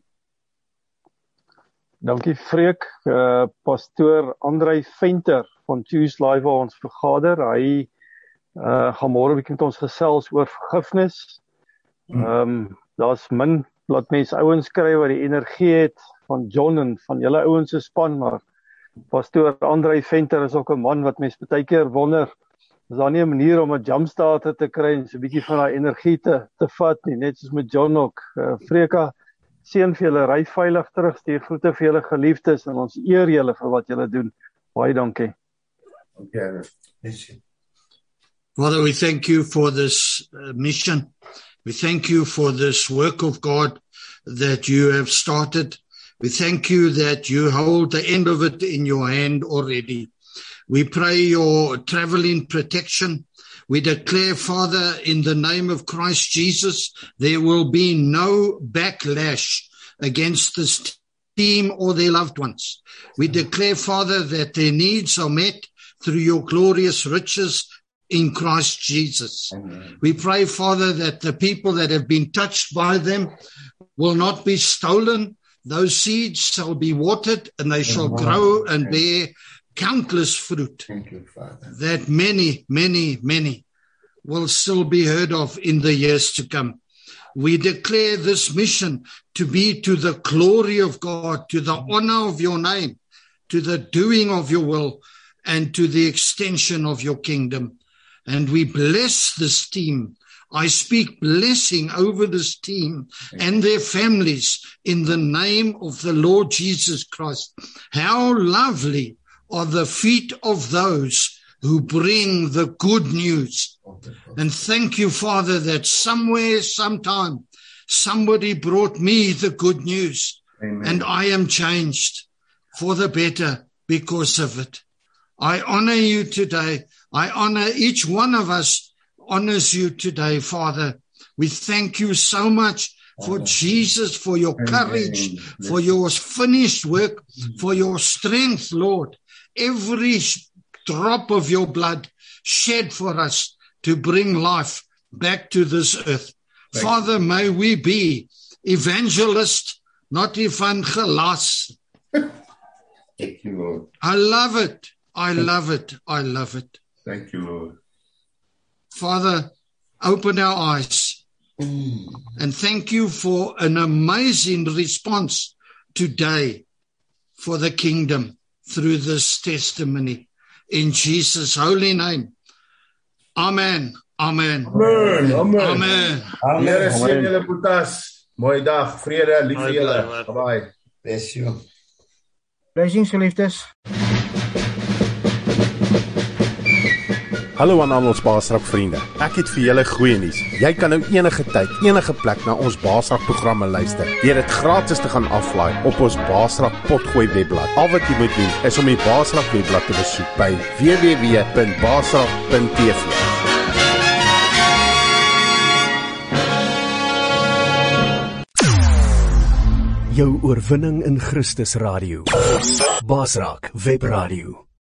Dankie Freek, pastoor Andrei Venter van Choose Life waar ons vergader. Hy gaan môre 'n bietjie met ons gesels oor vergifnis. Daar's min laat mense ouens kry wat die energie het van John en van julle ouens se span, maar pastoor Andrei Venter is ook 'n man wat mense baie keer wonder, is daar nie 'n manier om 'n jumpstarter te kry en so 'n bietjie van daai energie te vat nie, net soos met John ook. Freka, seën vir julle, ry veilig terug, stuur groete vir julle geliefdes en ons eer julle vir wat julle doen. Baie dankie. Okay. Father, we thank you for this mission. We thank you for this work of God that you have started. We thank you that you hold the end of it in your hand already. We pray your traveling protection. We declare, Father, in the name of Christ Jesus, there will be no backlash against this team or their loved ones. We declare, Father, that their needs are met through your glorious riches in Christ Jesus. Amen. We pray, Father, that the people that have been touched by them will not be stolen. Those seeds shall be watered and they shall grow and bear countless fruit. Thank you, Father. That many, many, many will still be heard of in the years to come. We declare this mission to be to the glory of God, to the honor of your name, to the doing of your will, and to the extension of your kingdom. And we bless this team. I speak blessing over this team and their families in the name of the Lord Jesus Christ. How lovely are the feet of those who bring the good news. And thank you, Father, that somewhere, sometime, somebody brought me the good news. Amen. And I am changed for the better because of it. I honor you today. I honor each one of us honors you today, Father. We thank you so much for Jesus, for your courage, for your finished work, for your strength, Lord. Every drop of your blood shed for us to bring life back to this earth. Father, may we be evangelists, not evangelas. Thank you, Lord. I love it. I love it. I love it. Thank you, Lord. Father, open our eyes. And thank you for an amazing response today for the kingdom through this testimony. In Jesus' holy name. Amen. Amen. Amen. Amen. Here seën julle boetas. Mooi dag, vrede, lief vir julle. Bye. Bless you. Blessings, geliefdes. Hallo aan al ons Baasrak vriende. Ek het vir julle goeie nuus. Jy kan nou enige tyd, enige plek na ons Baasrak programme luister. Deur dit gratis te gaan aflaai op ons Baasrak Potgooi webblad. Al wat jy moet doen is om die Baasrak webblad te besoek by www.baasrak.tv. Jou oorwinning in Christus Radio. Baasrak Webradio.